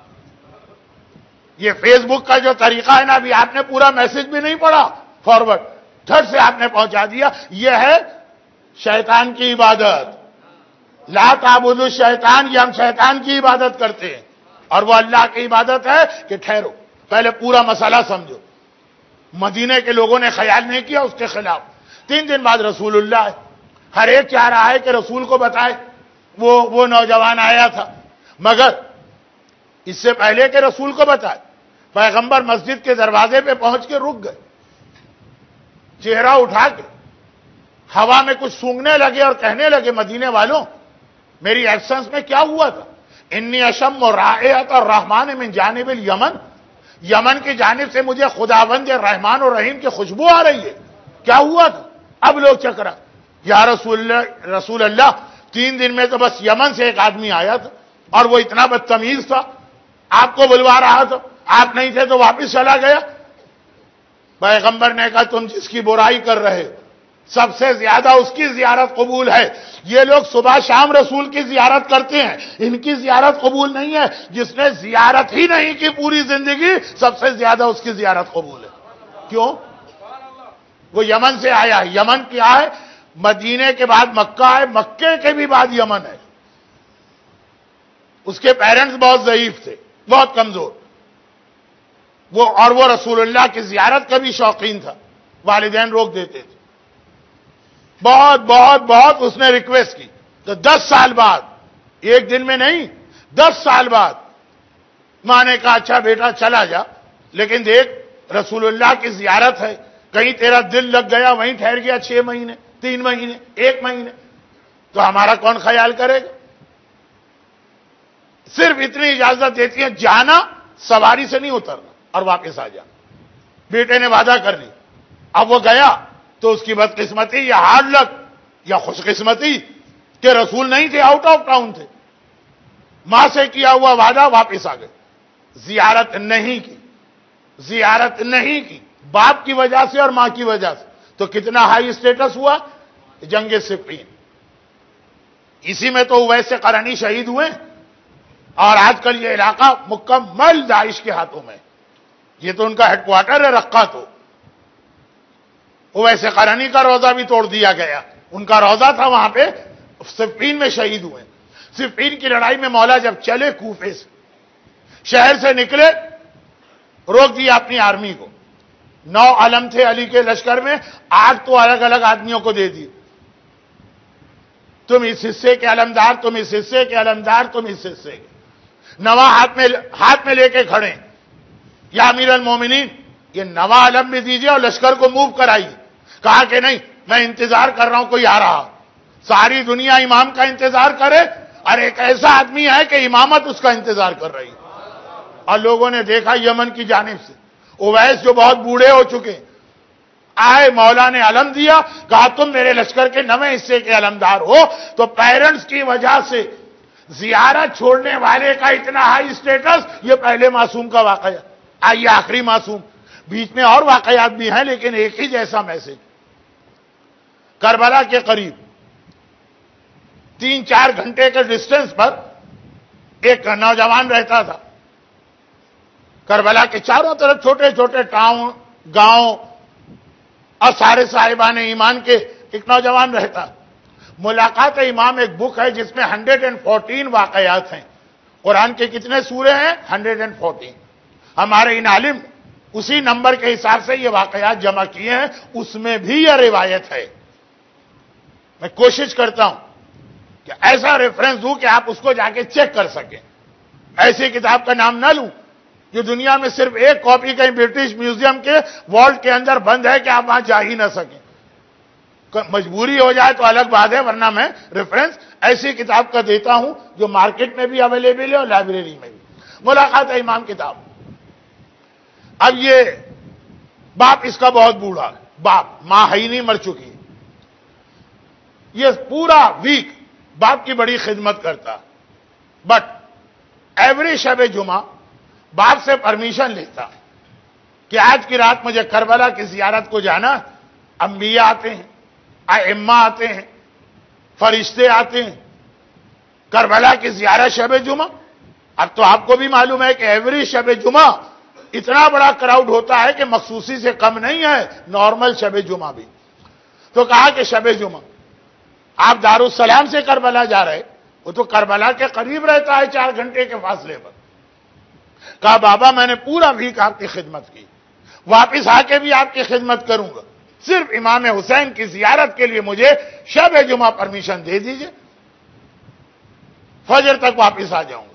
یہ فیس بک کا جو طریقہ ہے نا، ابھی آپ نے پورا میسج بھی نہیں پڑھا، فارورڈ تھرڈ سے آپ نے پہنچا دیا. یہ ہے شیطان کی عبادت. لا تعبدوا الشیطان، یہ ہم شیطان کی عبادت کرتے ہیں، اور وہ اللہ کی عبادت ہے کہ ٹھہرو پہلے پورا مسئلہ سمجھو. مدینے کے لوگوں نے خیال نہیں کیا اس کے خلاف. 3 دن بعد رسول اللہ ہے. ہر ایک چاہ رہا ہے کہ رسول کو بتائے وہ نوجوان آیا تھا، مگر اس سے پہلے کہ رسول کو بتائے پیغمبر مسجد کے دروازے پہ پہنچ کے رک گئے، چہرہ اٹھا کے ہوا میں کچھ سونگنے لگے اور کہنے لگے مدینے والوں میری ایبسنس میں کیا ہوا تھا؟ انی اشم رائحۃ الرحمن من جانب الیمن، یمن کی جانب سے مجھے خداوند رحمان اور رحیم کی خوشبو آ رہی ہے. کیا ہوا تھا؟ اب لوگ چکرا، یا رسول اللہ 3 دن میں تو بس یمن سے ایک آدمی آیا تھا اور وہ اتنا بدتمیز تھا، آپ کو بلوا رہا تھا، آپ نہیں تھے تو واپس چلا گیا. پیغمبر نے کہا تم جس کی برائی کر رہے سب سے زیادہ اس کی زیارت قبول ہے. یہ لوگ صبح شام رسول کی زیارت کرتے ہیں، ان کی زیارت قبول نہیں ہے. جس نے زیارت ہی نہیں کی پوری زندگی، سب سے زیادہ اس کی زیارت قبول ہے. کیوں؟ وہ یمن سے آیا ہے. یمن کیا ہے؟ مدینے کے بعد مکہ ہے، مکے کے بھی بعد یمن ہے. اس کے پیرنٹس بہت ضعیف تھے، بہت کمزور. وہ رسول اللہ کی زیارت کا بھی شوقین تھا، والدین روک دیتے تھے. بہت بہت بہت اس نے ریکویسٹ کی تو 10 سال بعد، ایک دن میں نہیں، 10 سال بعد ماں نے کہا اچھا بیٹا چلا جا، لیکن دیکھ رسول اللہ کی زیارت ہے، کہیں تیرا دل لگ گیا وہیں ٹھہر گیا 6 مہینے، 3 مہینے، 1 مہینے، تو ہمارا کون خیال کرے گا؟ صرف اتنی اجازت دیتی ہے، جانا سواری سے نہیں اترنا اور واپس آ جانا. بیٹے نے وعدہ کر لی. اب وہ گیا تو اس کی بدقسمتی یا ہارڈ لک یا خوش قسمتی کہ رسول نہیں تھے، آؤٹ آف ٹاؤن تھے. ماں سے کیا ہوا وعدہ واپس آ گئے. زیارت نہیں کی، زیارت نہیں کی، باپ کی وجہ سے اور ماں کی وجہ سے. تو کتنا ہائی اسٹیٹس ہوا؟ جنگ صفین. اسی میں تو ویسے قرنی شہید ہوئے، اور آج کل یہ علاقہ مکمل داعش کے ہاتھوں میں. یہ تو ان کا ہیڈ کوارٹر ہے رقہ. تو ویسے قرنی کا روزہ بھی توڑ دیا گیا، ان کا روزہ تھا وہاں پہ. صفین میں شہید ہوئے. صفین کی لڑائی میں مولا جب چلے کوفے سے، شہر سے نکلے، روک دیا اپنی آرمی کو. 9 علم تھے علی کے لشکر میں، 8 تو الگ الگ آدمیوں کو دے دی. تم اس حصے کے علمدار، تم اس حصے کے علمدار، تم اس حصے کے. 9 ہاتھ میں لے کے کھڑے، یا امیر المومنین یہ 9 علم بھی دیجیے اور لشکر کو موو کرائیے. کہا کہ نہیں، میں انتظار کر رہا ہوں، کوئی آ رہا. ساری دنیا امام کا انتظار کرے اور ایک ایسا آدمی ہے کہ امامت اس کا انتظار کر رہی. اور لوگوں نے دیکھا یمن کی جانب سے اویس جو بہت بوڑھے ہو چکے آئے، مولا نے علم دیا، کہا تم میرے لشکر کے 9ویں حصے کے علمدار ہو. تو پیرنٹس کی وجہ سے زیارت چھوڑنے والے کا اتنا ہائی اسٹیٹس، یہ پہلے معصوم کا واقعہ. آئیے آخری معصوم، بیچ میں اور واقعات بھی ہیں لیکن ایک ہی جیسا میسج. کربلا کے قریب 3-4 گھنٹے کے ڈسٹینس پر ایک نوجوان رہتا تھا. کربلا کے چاروں طرف چھوٹے چھوٹے ٹاؤن، گاؤں اور سارے صاحبان ایمان کے ایک نوجوان رہتا. ملاقات امام ایک بک ہے جس میں 114 واقعات ہیں. قرآن کے کتنے سورے ہیں؟ 114. ہمارے ان عالم اسی نمبر کے حساب سے یہ واقعات جمع کیے ہیں، اس میں بھی یہ روایت ہے. میں کوشش کرتا ہوں کہ ایسا ریفرنس دوں کہ آپ اس کو جا کے چیک کر سکیں. ایسی کتاب کا نام نہ لوں جو دنیا میں صرف ایک کاپی کہیں برٹش میوزیم کے والٹ کے اندر بند ہے کہ آپ وہاں جا ہی نہ سکیں. مجبوری ہو جائے تو الگ بات ہے، ورنہ میں ریفرنس ایسی کتاب کا دیتا ہوں جو مارکیٹ میں بھی اویلیبل ہے اور لائبریری میں بھی. ملاقات امام کتاب. اب یہ باپ اس کا بہت بوڑھا ہے، باپ، ماں ہے ہی نہیں، مر چکی ہے. یہ پورا ویک باپ کی بڑی خدمت کرتا، بٹ ایوری شب جمعہ باپ سے پرمیشن لیتا کہ آج کی رات مجھے کربلا کی زیارت کو جانا. انبیاء آتے ہیں، ائمہ آتے ہیں، فرشتے آتے ہیں، کربلا کی زیارت شب جمعہ. اب تو آپ کو بھی معلوم ہے کہ ایوری شب جمعہ اتنا بڑا کراؤڈ ہوتا ہے کہ مخصوصی سے کم نہیں ہے، نارمل شب جمعہ بھی. تو کہا کہ شب جمعہ آپ دارالسلام سے کربلا جا رہے، وہ تو کربلا کے قریب رہتا ہے 4 گھنٹے کے فاصلے پر. کہا بابا میں نے پورا ویک آپ کی خدمت کی، واپس آ کے بھی آپ کی خدمت کروں گا، صرف امام حسین کی زیارت کے لیے مجھے شب جمعہ پرمیشن دے دیجئے، فجر تک واپس آ جاؤں گا.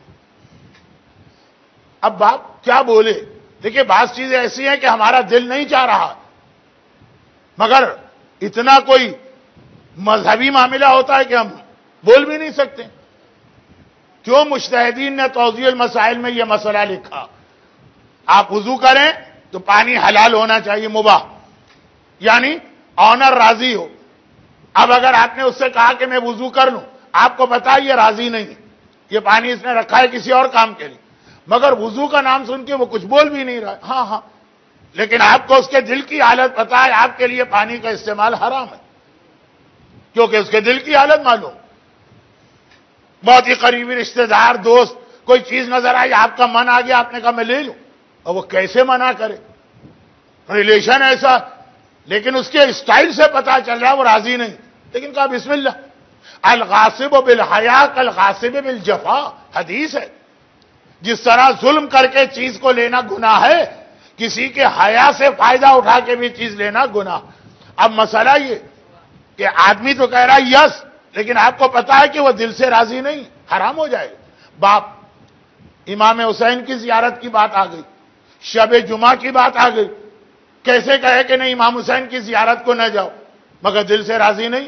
اب باپ کیا بولے؟ دیکھیے بعض چیزیں ایسی ہیں کہ ہمارا دل نہیں چاہ رہا، مگر اتنا کوئی مذہبی معاملہ ہوتا ہے کہ ہم بول بھی نہیں سکتے. کیوں مجتہدین نے توضیح المسائل میں یہ مسئلہ لکھا، آپ وضو کریں تو پانی حلال ہونا چاہیے، مباح، یعنی آنر راضی ہو. اب اگر آپ نے اس سے کہا کہ میں وضو کر لوں، آپ کو پتا یہ راضی نہیں ہے، یہ پانی اس نے رکھا ہے کسی اور کام کے لیے، مگر وضو کا نام سن کے وہ کچھ بول بھی نہیں رہا. ہاں ہاں، لیکن آپ کو اس کے دل کی حالت پتا ہے، آپ کے لیے پانی کا استعمال حرام ہے کیونکہ اس کے دل کی حالت معلوم. بہت ہی قریبی رشتہ دار، دوست، کوئی چیز نظر آئی، آپ کا من آ گیا، آپ نے کہا میں لے لوں، اور وہ کیسے منع کرے؟ ریلیشن ایسا، لیکن اس کے اسٹائل سے پتا چل رہا ہے وہ راضی نہیں. لیکن کہا بسم اللہ. الغاصب بالحیا کالغاصب بالجفا، حدیث ہے. جس طرح ظلم کر کے چیز کو لینا گناہ ہے، کسی کے حیا سے فائدہ اٹھا کے بھی چیز لینا گناہ. اب مسئلہ یہ کہ آدمی تو کہہ رہا ہے یس، لیکن آپ کو پتا ہے کہ وہ دل سے راضی نہیں، حرام ہو جائے گا. باپ، امام حسین کی زیارت کی بات آ گئی، شب جمعہ کی بات آ گئی، کیسے کہے کہ نہیں امام حسین کی زیارت کو نہ جاؤ، مگر دل سے راضی نہیں؟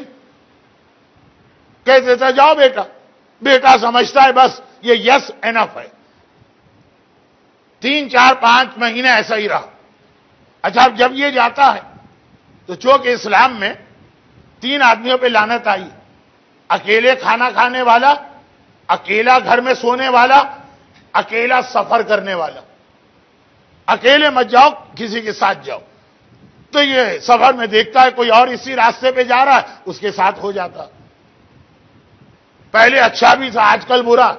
کہتے تھے جاؤ بیٹا، بیٹا سمجھتا ہے بس یہ یس انف ہے. 3 4 5 مہینے ایسا ہی رہا. اچھا اب جب یہ جاتا ہے تو چونکہ اسلام میں 3 آدمیوں پہ لعنت آئی، اکیلے کھانا کھانے والا، اکیلا گھر میں سونے والا، اکیلا سفر کرنے والا. اکیلے مت جاؤ، کسی کے ساتھ جاؤ. تو یہ سفر میں دیکھتا ہے کوئی اور اسی راستے پہ جا رہا ہے، اس کے ساتھ ہو جاتا. پہلے اچھا بھی تھا، آج کل برا.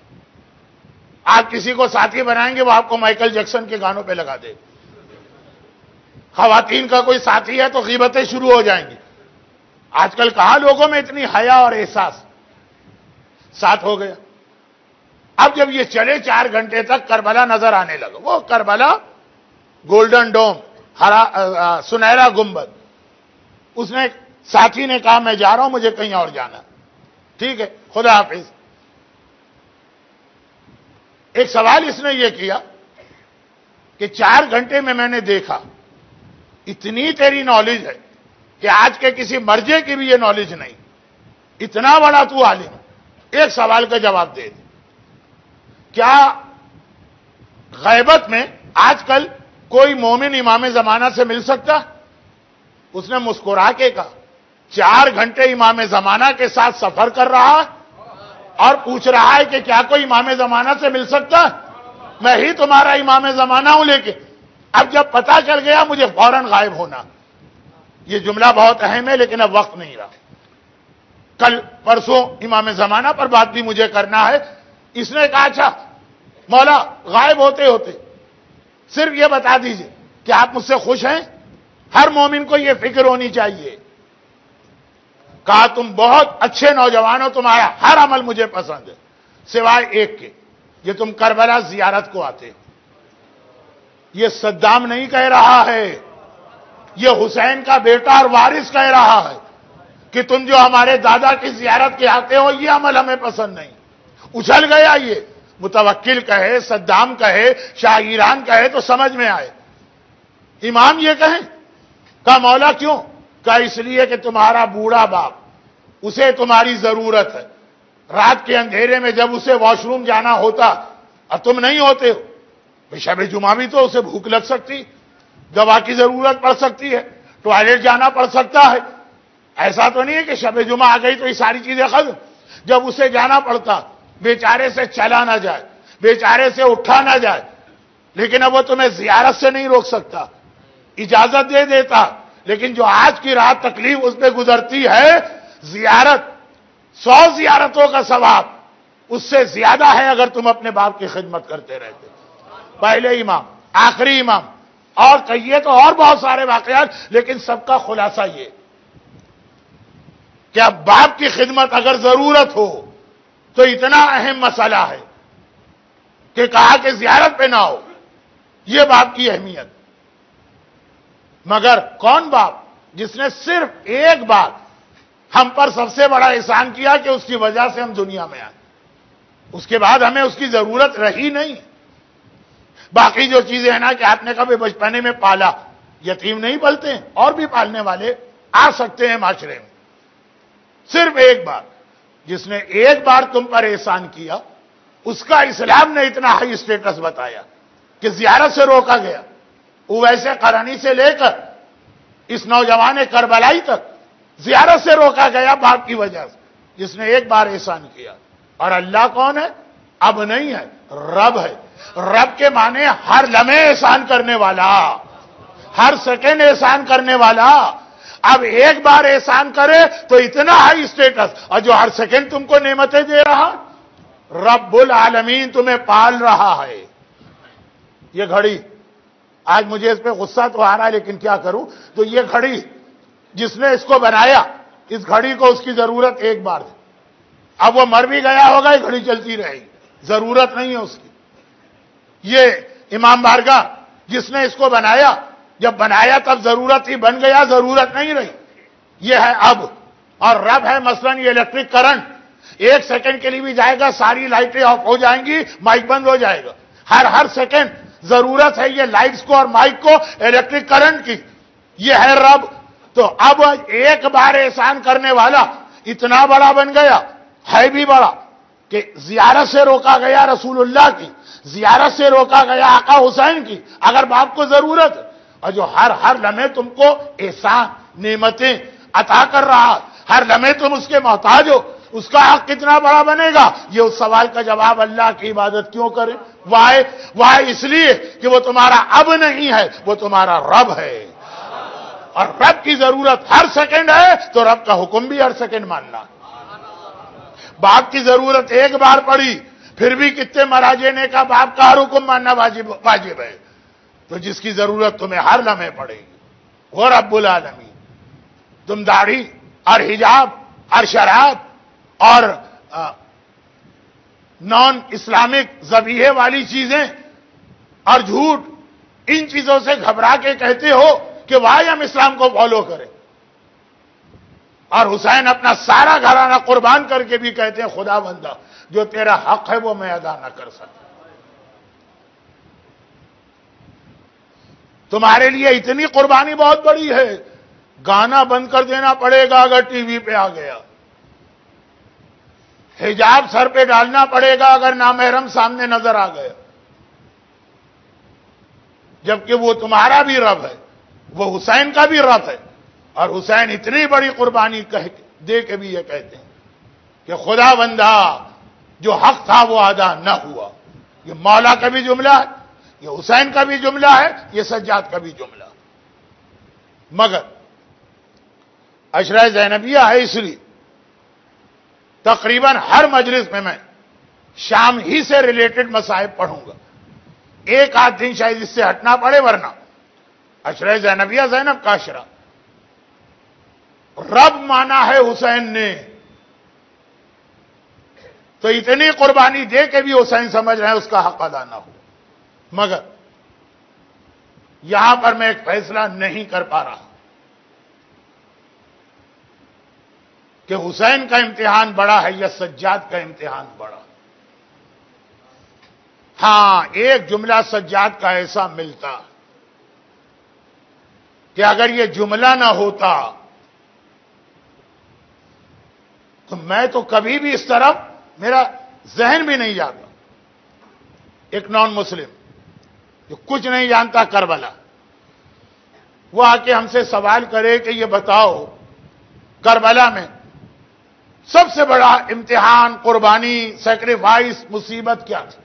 آپ کسی کو ساتھی بنائیں گے وہ آپ کو مائیکل جیکسن کے گانوں پہ لگا دے. خواتین کا کوئی ساتھی ہے تو غیبتیں شروع ہو جائیں گی. آج کل کہاں لوگوں میں اتنی حیا اور احساس. ساتھ ہو گیا. اب جب یہ چلے 4 گھنٹے تک کربلا نظر آنے لگا، وہ کربلا گولڈن ڈوم، سنہرا گنبد. اس نے ساتھی نے کہا میں جا رہا ہوں، مجھے کہیں اور جانا. ٹھیک ہے، خدا حافظ. ایک سوال اس نے یہ کیا کہ 4 گھنٹے میں نے دیکھا اتنی تیری نالج ہے کہ آج کے کسی مرجے کی بھی یہ نالج نہیں، اتنا بڑا تو عالم. ایک سوال کا جواب دے دے. کیا غیبت میں آج کل کوئی مومن امام زمانہ سے مل سکتا؟ اس نے مسکرا کے کہا 4 گھنٹے امام زمانہ کے ساتھ سفر کر رہا اور پوچھ رہا ہے کہ کیا کوئی امام زمانہ سے مل سکتا؟ میں ہی تمہارا امام زمانہ ہوں. لیکن اب جب پتا چل گیا مجھے فوراً غائب ہونا. یہ جملہ بہت اہم ہے لیکن اب وقت نہیں رہا. کل پرسوں امام زمانہ پر بات بھی مجھے کرنا ہے. اس نے کہا اچھا مولا غائب ہوتے ہوتے صرف یہ بتا دیجئے کہ آپ مجھ سے خوش ہیں؟ ہر مومن کو یہ فکر ہونی چاہیے. کہا تم بہت اچھے نوجوان ہو، تمہارا ہر عمل مجھے پسند ہے سوائے ایک کے. یہ تم کربلا زیارت کو آتے ہو. یہ صدام نہیں کہہ رہا ہے، یہ حسین کا بیٹا اور وارث کہہ رہا ہے کہ تم جو ہمارے دادا کی زیارت کے آتے ہو یہ عمل ہمیں پسند نہیں. اچھل گیا یہ. متوکل کہے، صدام کہے، شاہ ایران کہے تو سمجھ میں آئے. امام یہ کہیں کہا مولا کیوں؟ کہا اس لیے کہ تمہارا بوڑھا باپ، اسے تمہاری ضرورت ہے. رات کے اندھیرے میں جب اسے واش روم جانا ہوتا اور تم نہیں ہوتے ہو، شب جمعہ بھی تو اسے بھوک لگ سکتی، دوا کی ضرورت پڑ سکتی ہے، ٹوائلٹ جانا پڑ سکتا ہے. ایسا تو نہیں ہے کہ شب جمعہ آ گئی تو یہ ساری چیزیں ختم. جب اسے جانا پڑتا، بیچارے سے چلا نہ جائے، بیچارے سے اٹھا نہ جائے، لیکن اب وہ تمہیں زیارت سے نہیں روک سکتا، اجازت دے دیتا. لیکن جو آج کی رات تکلیف اس پہ گزرتی ہے، زیارت 100 زیارتوں کا ثواب اس سے زیادہ ہے اگر تم اپنے باپ کی خدمت کرتے رہتے. پہلے امام، آخری امام، اور کہیے تو اور بہت سارے واقعات، لیکن سب کا خلاصہ یہ کہ اب باپ کی خدمت اگر ضرورت ہو تو اتنا اہم مسئلہ ہے کہ کہا کہ زیارت پہ نہ ہو. یہ باپ کی اہمیت. مگر کون باپ جس نے صرف ایک بار ہم پر سب سے بڑا احسان کیا کہ اس کی وجہ سے ہم دنیا میں آئے، اس کے بعد ہمیں اس کی ضرورت رہی نہیں. باقی جو چیزیں ہیں نا کہ آپ نے کبھی بچپنے میں پالا، یتیم نہیں پلتے ہیں، اور بھی پالنے والے آ سکتے ہیں معاشرے میں. صرف ایک بار جس نے ایک بار تم پر احسان کیا، اس کا اسلام نے اتنا ہائی اسٹیٹس بتایا کہ زیارت سے روکا گیا. وہ ویسے قرنی سے لے کر اس نوجوان کربلائی تک زیارت سے روکا گیا باپ کی وجہ سے، جس نے ایک بار احسان کیا. اور اللہ کون ہے؟ اب نہیں ہے، رب ہے. رب کے معنی ہر لمحے احسان کرنے والا، ہر سیکنڈ احسان کرنے والا. اب ایک بار احسان کرے تو اتنا ہائی اسٹیٹس، اور جو ہر سیکنڈ تم کو نعمتیں دے رہا، رب العالمین تمہیں پال رہا ہے. یہ گھڑی، آج مجھے اس پہ غصہ تو آ رہا ہے لیکن کیا کروں، تو یہ گھڑی جس نے اس کو بنایا، اس گھڑی کو اس کی ضرورت ایک بار تھی. اب وہ مر بھی گیا ہوگا، یہ گھڑی چلتی رہے گی، ضرورت نہیں ہے اس کی. یہ امام بارگاہ جس نے اس کو بنایا، جب بنایا تب ضرورت ہی، بن گیا ضرورت نہیں رہی. یہ ہے اب. اور رب ہے مثلا یہ الیکٹرک کرنٹ، ایک سیکنڈ کے لیے بھی جائے گا، ساری لائٹیں آف ہو جائیں گی، مائک بند ہو جائے گا. ہر سیکنڈ ضرورت ہے یہ لائٹس کو اور مائک کو، الیکٹرک کرنٹ کی. یہ ہے رب. تو اب ایک بار احسان کرنے والا اتنا بڑا بن گیا، ہے بھی بڑا، کہ زیارت سے روکا گیا رسول اللہ کی، زیارت سے روکا گیا آقا حسین کی اگر باپ کو ضرورت ہے. اور جو ہر لمحے تم کو احسان نعمتیں عطا کر رہا، ہر لمحے تم اس کے محتاج ہو، اس کا حق کتنا بڑا بنے گا؟ یہ اس سوال کا جواب اللہ کی عبادت کیوں کرے؟ وائے اس لیے کہ وہ تمہارا اب نہیں ہے، وہ تمہارا رب ہے. اور رب کی ضرورت ہر سیکنڈ ہے تو رب کا حکم بھی ہر سیکنڈ ماننا. باپ کی ضرورت ایک بار پڑی، پھر بھی کتنے مراجع نے کہا باپ کا ہر حکم ماننا واجب ہے. تو جس کی ضرورت تمہیں ہر لمحے پڑے گی وہ رب العالمین. تم داڑھی اور حجاب اور شراب اور نان اسلامک ذبیحے والی چیزیں اور جھوٹ، ان چیزوں سے گھبرا کے کہتے ہو کہ بھائی ہم اسلام کو فالو کریں، اور حسین اپنا سارا گھرانہ قربان کر کے بھی کہتے ہیں خدا بندہ جو تیرا حق ہے وہ میں ادا نہ کر سکتا. تمہارے لیے اتنی قربانی بہت بڑی ہے، گانا بند کر دینا پڑے گا اگر ٹی وی پہ آ گیا، حجاب سر پہ ڈالنا پڑے گا اگر نامحرم سامنے نظر آ گیا، جبکہ وہ تمہارا بھی رب ہے، وہ حسین کا بھی رب ہے. اور حسین اتنی بڑی قربانی دے کے بھی یہ کہتے ہیں کہ خدا بندہ جو حق تھا وہ ادا نہ ہوا. یہ مولا کا بھی جملہ ہے، یہ حسین کا بھی جملہ ہے، یہ سجاد کا بھی جملہ. مگر عشرہ زینبیہ ہے، اس لیے تقریباً ہر مجلس میں شام ہی سے ریلیٹڈ مصائب پڑھوں گا. ایک آدھ دن شاید اس سے ہٹنا پڑے، ورنہ عشرہ زینبیہ زینب کا عشرہ. رب مانا ہے حسین نے، تو اتنی قربانی دے کے بھی حسین سمجھ رہے ہیں اس کا حق ادا نہ ہو. مگر یہاں پر میں ایک فیصلہ نہیں کر پا رہا کہ حسین کا امتحان بڑا ہے یا سجاد کا امتحان بڑا. ہاں، ایک جملہ سجاد کا ایسا ملتا کہ اگر یہ جملہ نہ ہوتا تو میں تو کبھی بھی اس طرف میرا ذہن بھی نہیں جاتا. ایک نان مسلم جو کچھ نہیں جانتا کربلا، وہ آ کے ہم سے سوال کرے کہ یہ بتاؤ کربلا میں سب سے بڑا امتحان، قربانی، سیکریفائس، مصیبت کیا تھی؟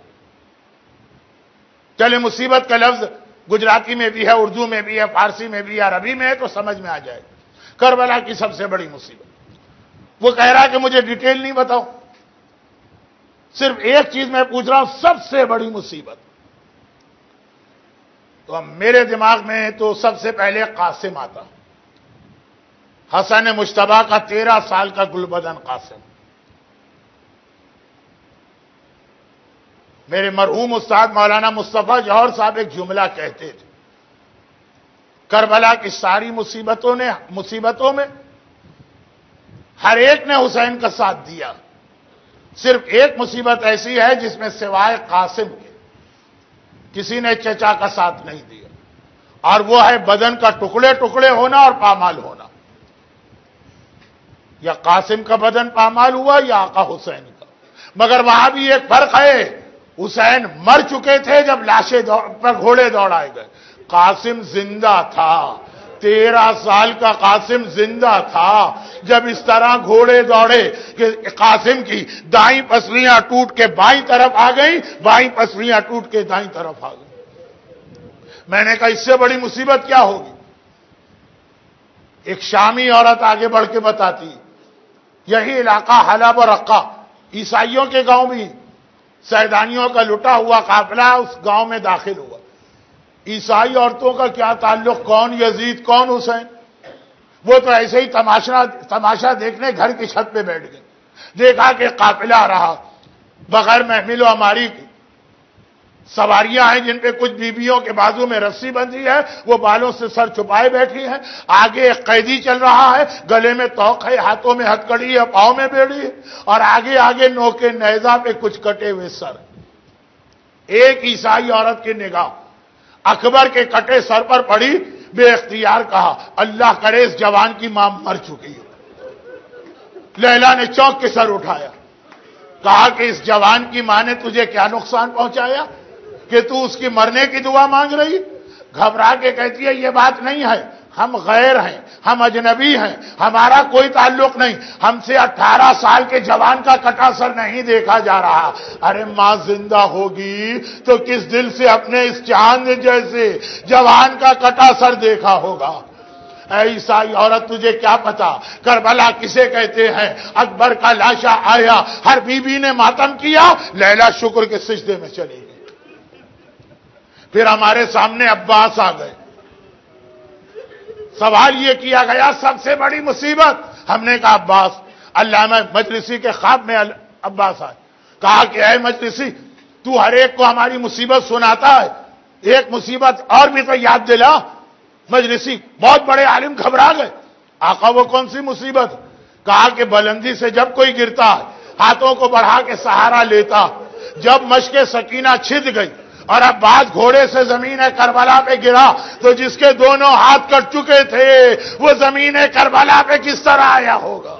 چلے مصیبت کا لفظ گجراتی میں بھی ہے، اردو میں بھی ہے، فارسی میں بھی ہے، عربی میں ہے تو سمجھ میں آ جائے. کربلا کی سب سے بڑی مصیبت. وہ کہہ رہا کہ مجھے ڈیٹیل نہیں بتاؤ، صرف ایک چیز میں پوچھ رہا ہوں، سب سے بڑی مصیبت. تو میرے دماغ میں تو سب سے پہلے قاسم آتا، حسن مجتبیٰ کا 13 سال کا گلبدن قاسم. میرے مرحوم استاد مولانا مصطفیٰ جوہر صاحب ایک جملہ کہتے تھے، کربلا کی ساری مصیبتوں میں ہر ایک نے حسین کا ساتھ دیا، صرف ایک مصیبت ایسی ہے جس میں سوائے قاسم کے کسی نے چچا کا ساتھ نہیں دیا، اور وہ ہے بدن کا ٹکڑے ٹکڑے ہونا اور پامال ہونا. یا قاسم کا بدن پامال ہوا یا آقا حسین کا. مگر وہاں بھی ایک فرق ہے، حسین مر چکے تھے جب لاشیں پر گھوڑے دوڑائے گئے، قاسم زندہ تھا. 13 سال کا قاسم زندہ تھا جب اس طرح گھوڑے دوڑے کہ قاسم کی دائیں پسلیاں ٹوٹ کے بائیں طرف آ گئیں، بائیں پسلیاں ٹوٹ کے دائیں طرف آ گئیں. میں نے کہا اس سے بڑی مصیبت کیا ہوگی؟ ایک شامی عورت آگے بڑھ کے بتاتی، یہی علاقہ حلب اور رقہ، عیسائیوں کے گاؤں بھی سیدانیوں کا لٹا ہوا قافلہ اس گاؤں میں داخل ہوا. عیسائی عورتوں کا کیا تعلق، کون یزید کون حسین، وہ تو ایسے ہی تماشا دیکھنے گھر کی چھت پہ بیٹھ گئے. دیکھا کہ قافلہ رہا بغیر محمل و عماری کی، سواریاں ہیں جن پہ کچھ بیویوں کے بازو میں رسی بندھی ہے، وہ بالوں سے سر چھپائے بیٹھی ہیں. آگے ایک قیدی چل رہا ہے، گلے میں توق ہے، ہاتھوں میں ہتکڑی ہے، پاؤں میں بیڑی ہے، اور آگے نوکے نیزہ پہ کچھ کٹے ہوئے سر. ایک عیسائی عورت کی نگاہ اکبر کے کٹے سر پر پڑی، بے اختیار کہا اللہ کرے اس جوان کی ماں مر چکی ہے. لیلا نے چونک کے سر اٹھایا، کہا کہ اس جوان کی ماں نے تجھے کیا نقصان پہنچایا کہ تو اس کی مرنے کی دعا مانگ رہی؟ گھبرا کے کہتی ہے یہ بات نہیں ہے، ہم غیر ہیں، ہم اجنبی ہیں، ہمارا کوئی تعلق نہیں، ہم سے 18 سال کے جوان کا کٹا سر نہیں دیکھا جا رہا. ارے ماں زندہ ہوگی تو کس دل سے اپنے اس چاند جیسے جوان کا کٹا سر دیکھا ہوگا؟ اے عیسائی عورت تجھے کیا پتا کربلا کسے کہتے ہیں؟ اکبر کا لاشا آیا، ہر بیوی نے ماتم کیا، لیلا شکر کے سجدے میں چلی گئی. پھر ہمارے سامنے عباس آ گئے. سوال یہ کیا گیا سب سے بڑی مصیبت. ہم نے کہا عباس. علامہ مجلسی کے خواب میں عباس آئے، کہا کہ اے مجلسی تو ہر ایک کو ہماری مصیبت سناتا ہے، ایک مصیبت اور بھی تو یاد دلا. مجلسی بہت بڑے عالم گھبرا گئے. آقا وہ کون سی مصیبت؟ کہا کہ بلندی سے جب کوئی گرتا ہے ہاتھوں کو بڑھا کے سہارا لیتا، جب مشق سکینہ چھد گئی اور اب بعد گھوڑے سے زمین کربلا پہ گرا تو جس کے دونوں ہاتھ کٹ چکے تھے وہ زمین کربلا پہ کس طرح آیا ہوگا.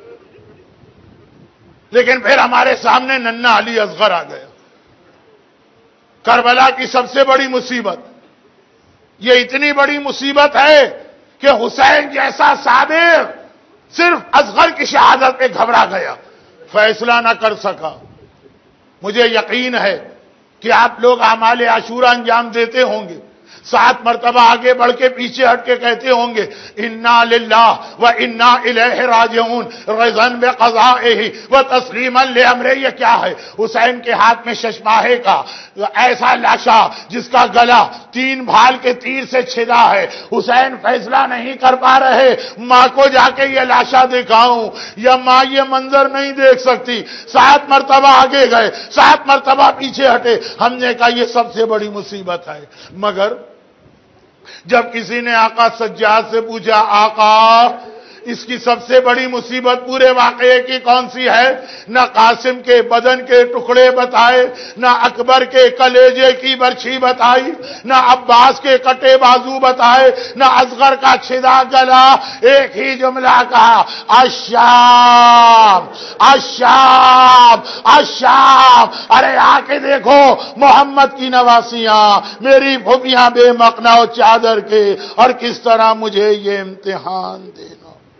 لیکن پھر ہمارے سامنے ننھا علی اصغر آ گیا. کربلا کی سب سے بڑی مصیبت یہ اتنی بڑی مصیبت ہے کہ حسین جیسا صابر صرف اصغر کی شہادت پہ گھبرا گیا، فیصلہ نہ کر سکا. مجھے یقین ہے کہ آپ لوگ اعمال عاشورہ انجام دیتے ہوں گے، 7 مرتبہ آگے بڑھ کے پیچھے ہٹ کے کہتے ہوں گے انا للہ و انا الیہ راجعون رضا بقضائہ و تسلیما لامرہ. یہ کیا ہے؟ حسین کے ہاتھ میں ششماہے کا ایسا لاشا جس کا گلا 3 بھال کے تیر سے چھدا ہے، حسین فیصلہ نہیں کر پا رہے ماں کو جا کے یہ لاشا دکھاؤں یا ماں یہ منظر نہیں دیکھ سکتی، 7 مرتبہ آگے گئے، 7 مرتبہ پیچھے ہٹے، ہم نے کہا یہ سب سے بڑی مصیبت ہے۔ مگر جب کسی نے آقا سجاد سے پوچھا آقا اس کی سب سے بڑی مصیبت پورے واقعے کی کون سی ہے؟ نہ قاسم کے بدن کے ٹکڑے بتائے، نہ اکبر کے کلیجے کی برچھی بتائی، نہ عباس کے کٹے بازو بتائے، نہ اصغر کا چھدا گلا، ایک ہی جملہ کہا الشام الشام الشام۔ ارے آ کے دیکھو محمد کی نواسیاں، میری پھوپھیاں بے مقنا و چادر کے، اور کس طرح مجھے یہ امتحان دینا۔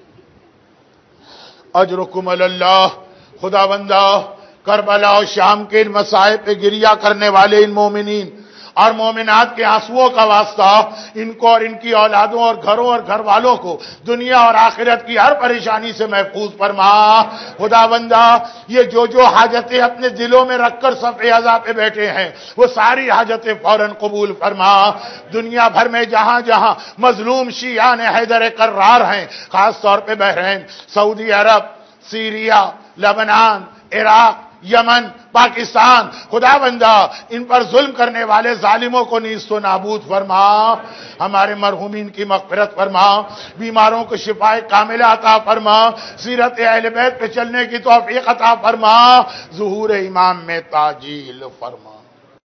اجرکم اللہ، خدا بندہ کربلا اور شام کے ان مصائب پہ گریہ کرنے والے ان مومنین اور مومنات کے آنسوؤں کا واسطہ ان کو اور ان کی اولادوں اور گھروں اور گھر والوں کو دنیا اور آخرت کی ہر پریشانی سے محفوظ فرما۔ خدا بندہ یہ جو حاجتیں اپنے دلوں میں رکھ کر صف عزا پہ بیٹھے ہیں وہ ساری حاجتیں فوراً قبول فرما۔ دنیا بھر میں جہاں جہاں مظلوم شیعان حیدر کرار ہیں، خاص طور پہ بحرین، سعودی عرب، سیریا، لبنان، عراق، یمن، پاکستان، خدا بندہ ان پر ظلم کرنے والے ظالموں کو نیست و نابود فرما۔ ہمارے مرحومین کی مغفرت فرما، بیماروں کو شفائے کاملہ عطا فرما، سیرت اہل بیت پہ چلنے کی توفیق عطا فرما، ظہور امام میں تعجیل فرما۔